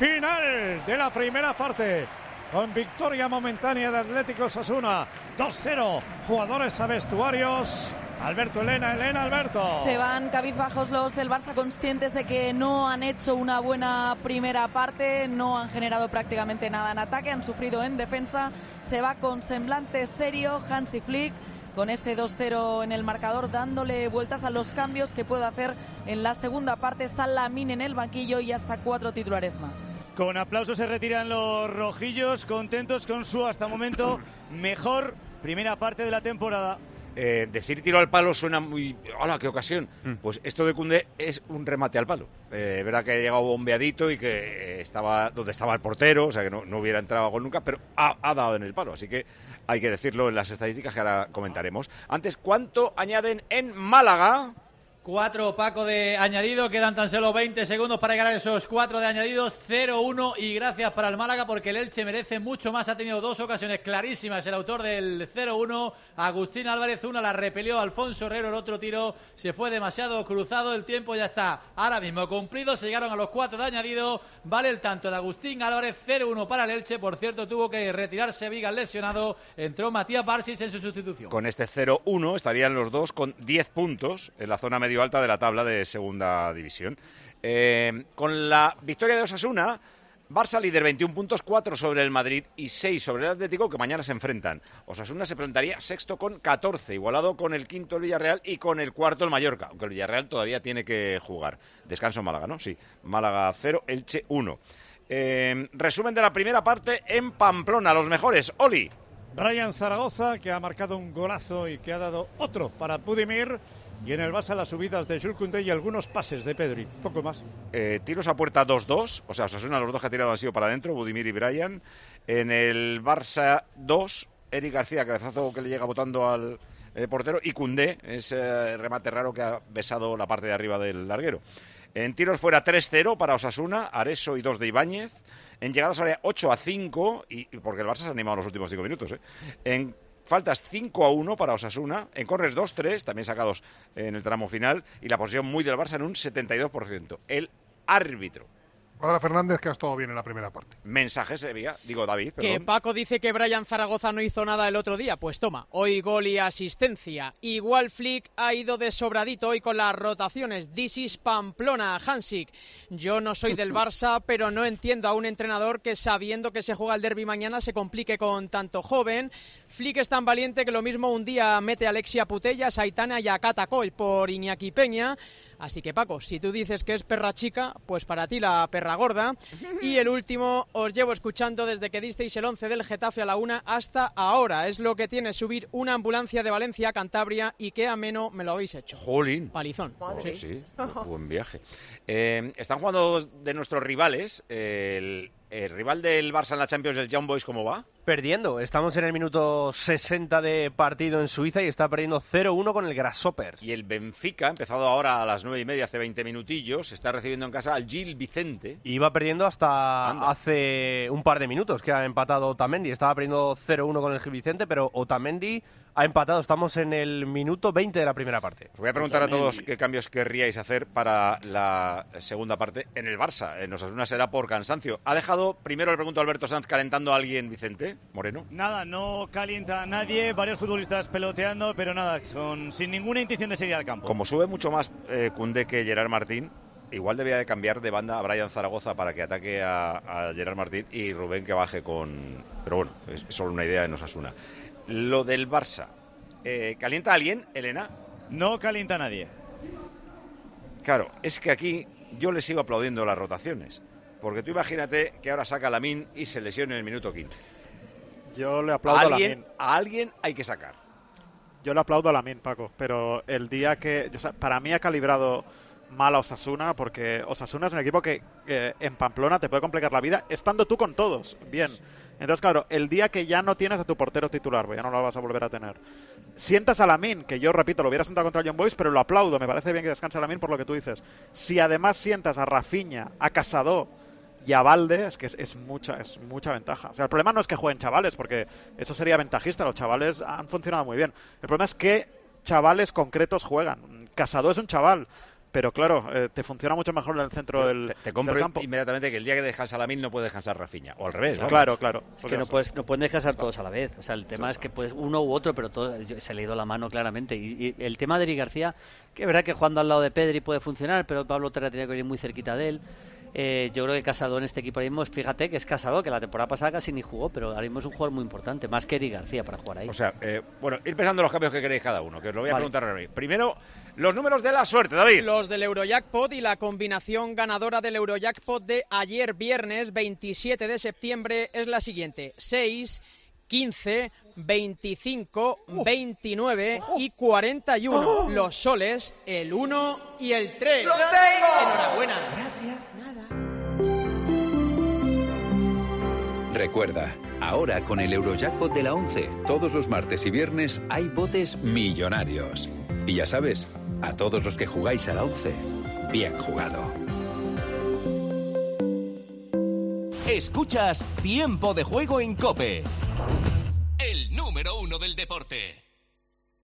de la primera parte, con victoria momentánea de Atlético Osasuna. 2-0, jugadores a vestuarios. Alberto, Elena, Alberto. Se van cabizbajos los del Barça, conscientes de que no han hecho una buena primera parte, no han generado prácticamente nada en ataque, han sufrido en defensa. Se va con semblante serio Hansi Flick, con este 2-0 en el marcador, dándole vueltas a los cambios que puede hacer en la segunda parte. Está Lamine en el banquillo y hasta 4 titulares más. Con aplausos se retiran los rojillos, contentos con su hasta momento mejor primera parte de la temporada. Decir tiro al palo suena muy... ¡Hola, qué ocasión! Pues esto de Koundé es un remate al palo. Verá que ha llegado bombeadito y que estaba donde estaba el portero, o sea que no hubiera entrado a gol nunca, pero ha dado en el palo. Así que hay que decirlo en las estadísticas que ahora comentaremos. Antes, ¿cuánto añaden en Málaga? 4, Paco, de añadido. Quedan tan solo 20 segundos para llegar a esos 4 de añadidos. 0-1 y gracias para el Málaga porque el Elche merece mucho más. Ha tenido 2 ocasiones clarísimas el autor del 0-1. Agustín Álvarez, una la repelió Alfonso Herrero, el otro tiro se fue demasiado cruzado. El tiempo ya está ahora mismo cumplido. Se llegaron a los 4 de añadido. Vale el tanto de Agustín Álvarez. 0-1 para el Elche. Por cierto, tuvo que retirarse Vigas lesionado. Entró Matías Barsic en su sustitución. Con este 0-1 estarían los dos con 10 puntos en la zona medio alta de la tabla de segunda división. Con la victoria de Osasuna, Barça líder, 21 puntos, 4 sobre el Madrid y 6 sobre el Atlético, que mañana se enfrentan. Osasuna se plantaría sexto con 14, igualado con el quinto el Villarreal y con el cuarto el Mallorca, aunque el Villarreal todavía tiene que jugar. Descanso en Málaga, ¿no? Sí, Málaga 0, Elche 1. Resumen de la primera parte en Pamplona, los mejores. Oli. Brian Zaragoza, que ha marcado un golazo y que ha dado otro para Budimir. Y en el Barça las subidas de Jules Koundé y algunos pases de Pedri, poco más. Tiros a puerta 2-2, o sea, Osasuna los dos que ha tirado han sido para adentro, Budimir y Brian. En el Barça 2, Eric García, cabezazo que le llega botando al portero, y Koundé, ese remate raro que ha besado la parte de arriba del larguero. En tiros fuera 3-0 para Osasuna, Areso y 2 de Ibáñez. En llegadas al área 8-5, y porque el Barça se ha animado los últimos 5 minutos. En faltas 5-1 para Osasuna, en córners 2-3, también sacados en el tramo final, y la posesión muy del Barça en un 72%. El árbitro Cuadra Fernández, que ha estado bien en la primera parte. Mensaje Sevilla, digo David, perdón. Que Paco dice que Brian Zaragoza no hizo nada el otro día. Pues toma, hoy gol y asistencia. Igual Flick ha ido de sobradito hoy con las rotaciones. This is Pamplona, Hansik. Yo no soy del Barça, pero no entiendo a un entrenador que sabiendo que se juega el derbi mañana se complique con tanto joven. Flick es tan valiente que lo mismo un día mete a Alexia Putellas, a Aitana y a Cata Coll por Iñaki Peña. Así que Paco, si tú dices que es perra chica, pues para ti la perra gorda. Y el último, os llevo escuchando desde que disteis el 11 del Getafe a la 1 hasta ahora. Es lo que tiene subir una ambulancia de Valencia a Cantabria y qué ameno me lo habéis hecho. Jolín. Palizón. Sí, buen viaje. Están jugando de nuestros rivales. El rival del Barça en la Champions, el Young Boys, ¿cómo va? Perdiendo. Estamos en el minuto 60 de partido en Suiza y está perdiendo 0-1 con el Grasshopper. Y el Benfica, empezado ahora a las 9:30, hace 20 minutillos, está recibiendo en casa al Gil Vicente. Iba perdiendo hasta hace un par de minutos que ha empatado Otamendi. Estaba perdiendo 0-1 con el Gil Vicente, pero Otamendi ha empatado. Estamos en el minuto 20 de la primera parte. Os voy a preguntar a todos qué cambios querríais hacer para la segunda parte en el Barça. En Osasuna será por cansancio. ¿Ha dejado, primero le pregunto a Alberto Sanz, calentando a alguien Vicente Moreno? Nada, no calienta a nadie, varios futbolistas peloteando, pero nada, sin ninguna intención de salir al campo. Como sube mucho más Koundé que Gerard Martín, igual debía de cambiar de banda a Brian Zaragoza para que ataque a Gerard Martín y Rubén que baje con... Pero bueno, es solo una idea en Osasuna. Lo del Barça, ¿calienta a alguien, Elena? No calienta a nadie. Claro, es que aquí yo le sigo aplaudiendo las rotaciones. Porque tú imagínate que ahora saca Lamine y se lesiona en el minuto 15. Yo le aplaudo a Lamine. A alguien hay que sacar. Yo le aplaudo a Lamine, Paco, pero el día que... O sea, para mí ha calibrado mal a Osasuna, porque Osasuna es un equipo que en Pamplona te puede complicar la vida, estando tú con todos, bien. Entonces, claro, el día que ya no tienes a tu portero titular, pues ya no lo vas a volver a tener. Sientas a Lamine, que yo, repito, lo hubiera sentado contra el Young Boys, pero lo aplaudo, me parece bien que descanse Lamine por lo que tú dices. Si además sientas a Rafinha, a Casado y a Valde, es que es mucha ventaja. O sea, el problema no es que jueguen chavales, porque eso sería ventajista, los chavales han funcionado muy bien. El problema es que chavales concretos juegan. Casado es un chaval, pero claro, te funciona mucho mejor en el centro del campo. Inmediatamente que el día que descansa Lamine no puede descansar Rafinha, o al revés. Claro. Es que no pueden descansar todos a la vez. O sea, el tema es que pues uno u otro, pero todo se le ha ido la mano claramente. Y el tema de Eric García, que es verdad que jugando al lado de Pedri puede funcionar, pero Pablo Torre tenía que ir muy cerquita de él. Yo creo que Casado en este equipo ahora mismo, fíjate que es Casado, que la temporada pasada casi ni jugó, pero ahora mismo es un jugador muy importante, más que Eric García para jugar ahí. O sea, bueno, ir pensando los cambios que queréis cada uno, que os lo voy a preguntar ahora mismo. Primero, los números de la suerte, David. Los del Eurojackpot y la combinación ganadora del Eurojackpot de ayer viernes 27 de septiembre es la siguiente: 6, 15, 25, 29 y 41. Los soles, el 1 y el 3. ¡Lo tengo! Enhorabuena. Gracias. Recuerda, ahora con el Eurojackpot de la 11, todos los martes y viernes hay botes millonarios. Y ya sabes, a todos los que jugáis a la 11, bien jugado. Escuchas Tiempo de Juego en COPE. El número 1 del deporte.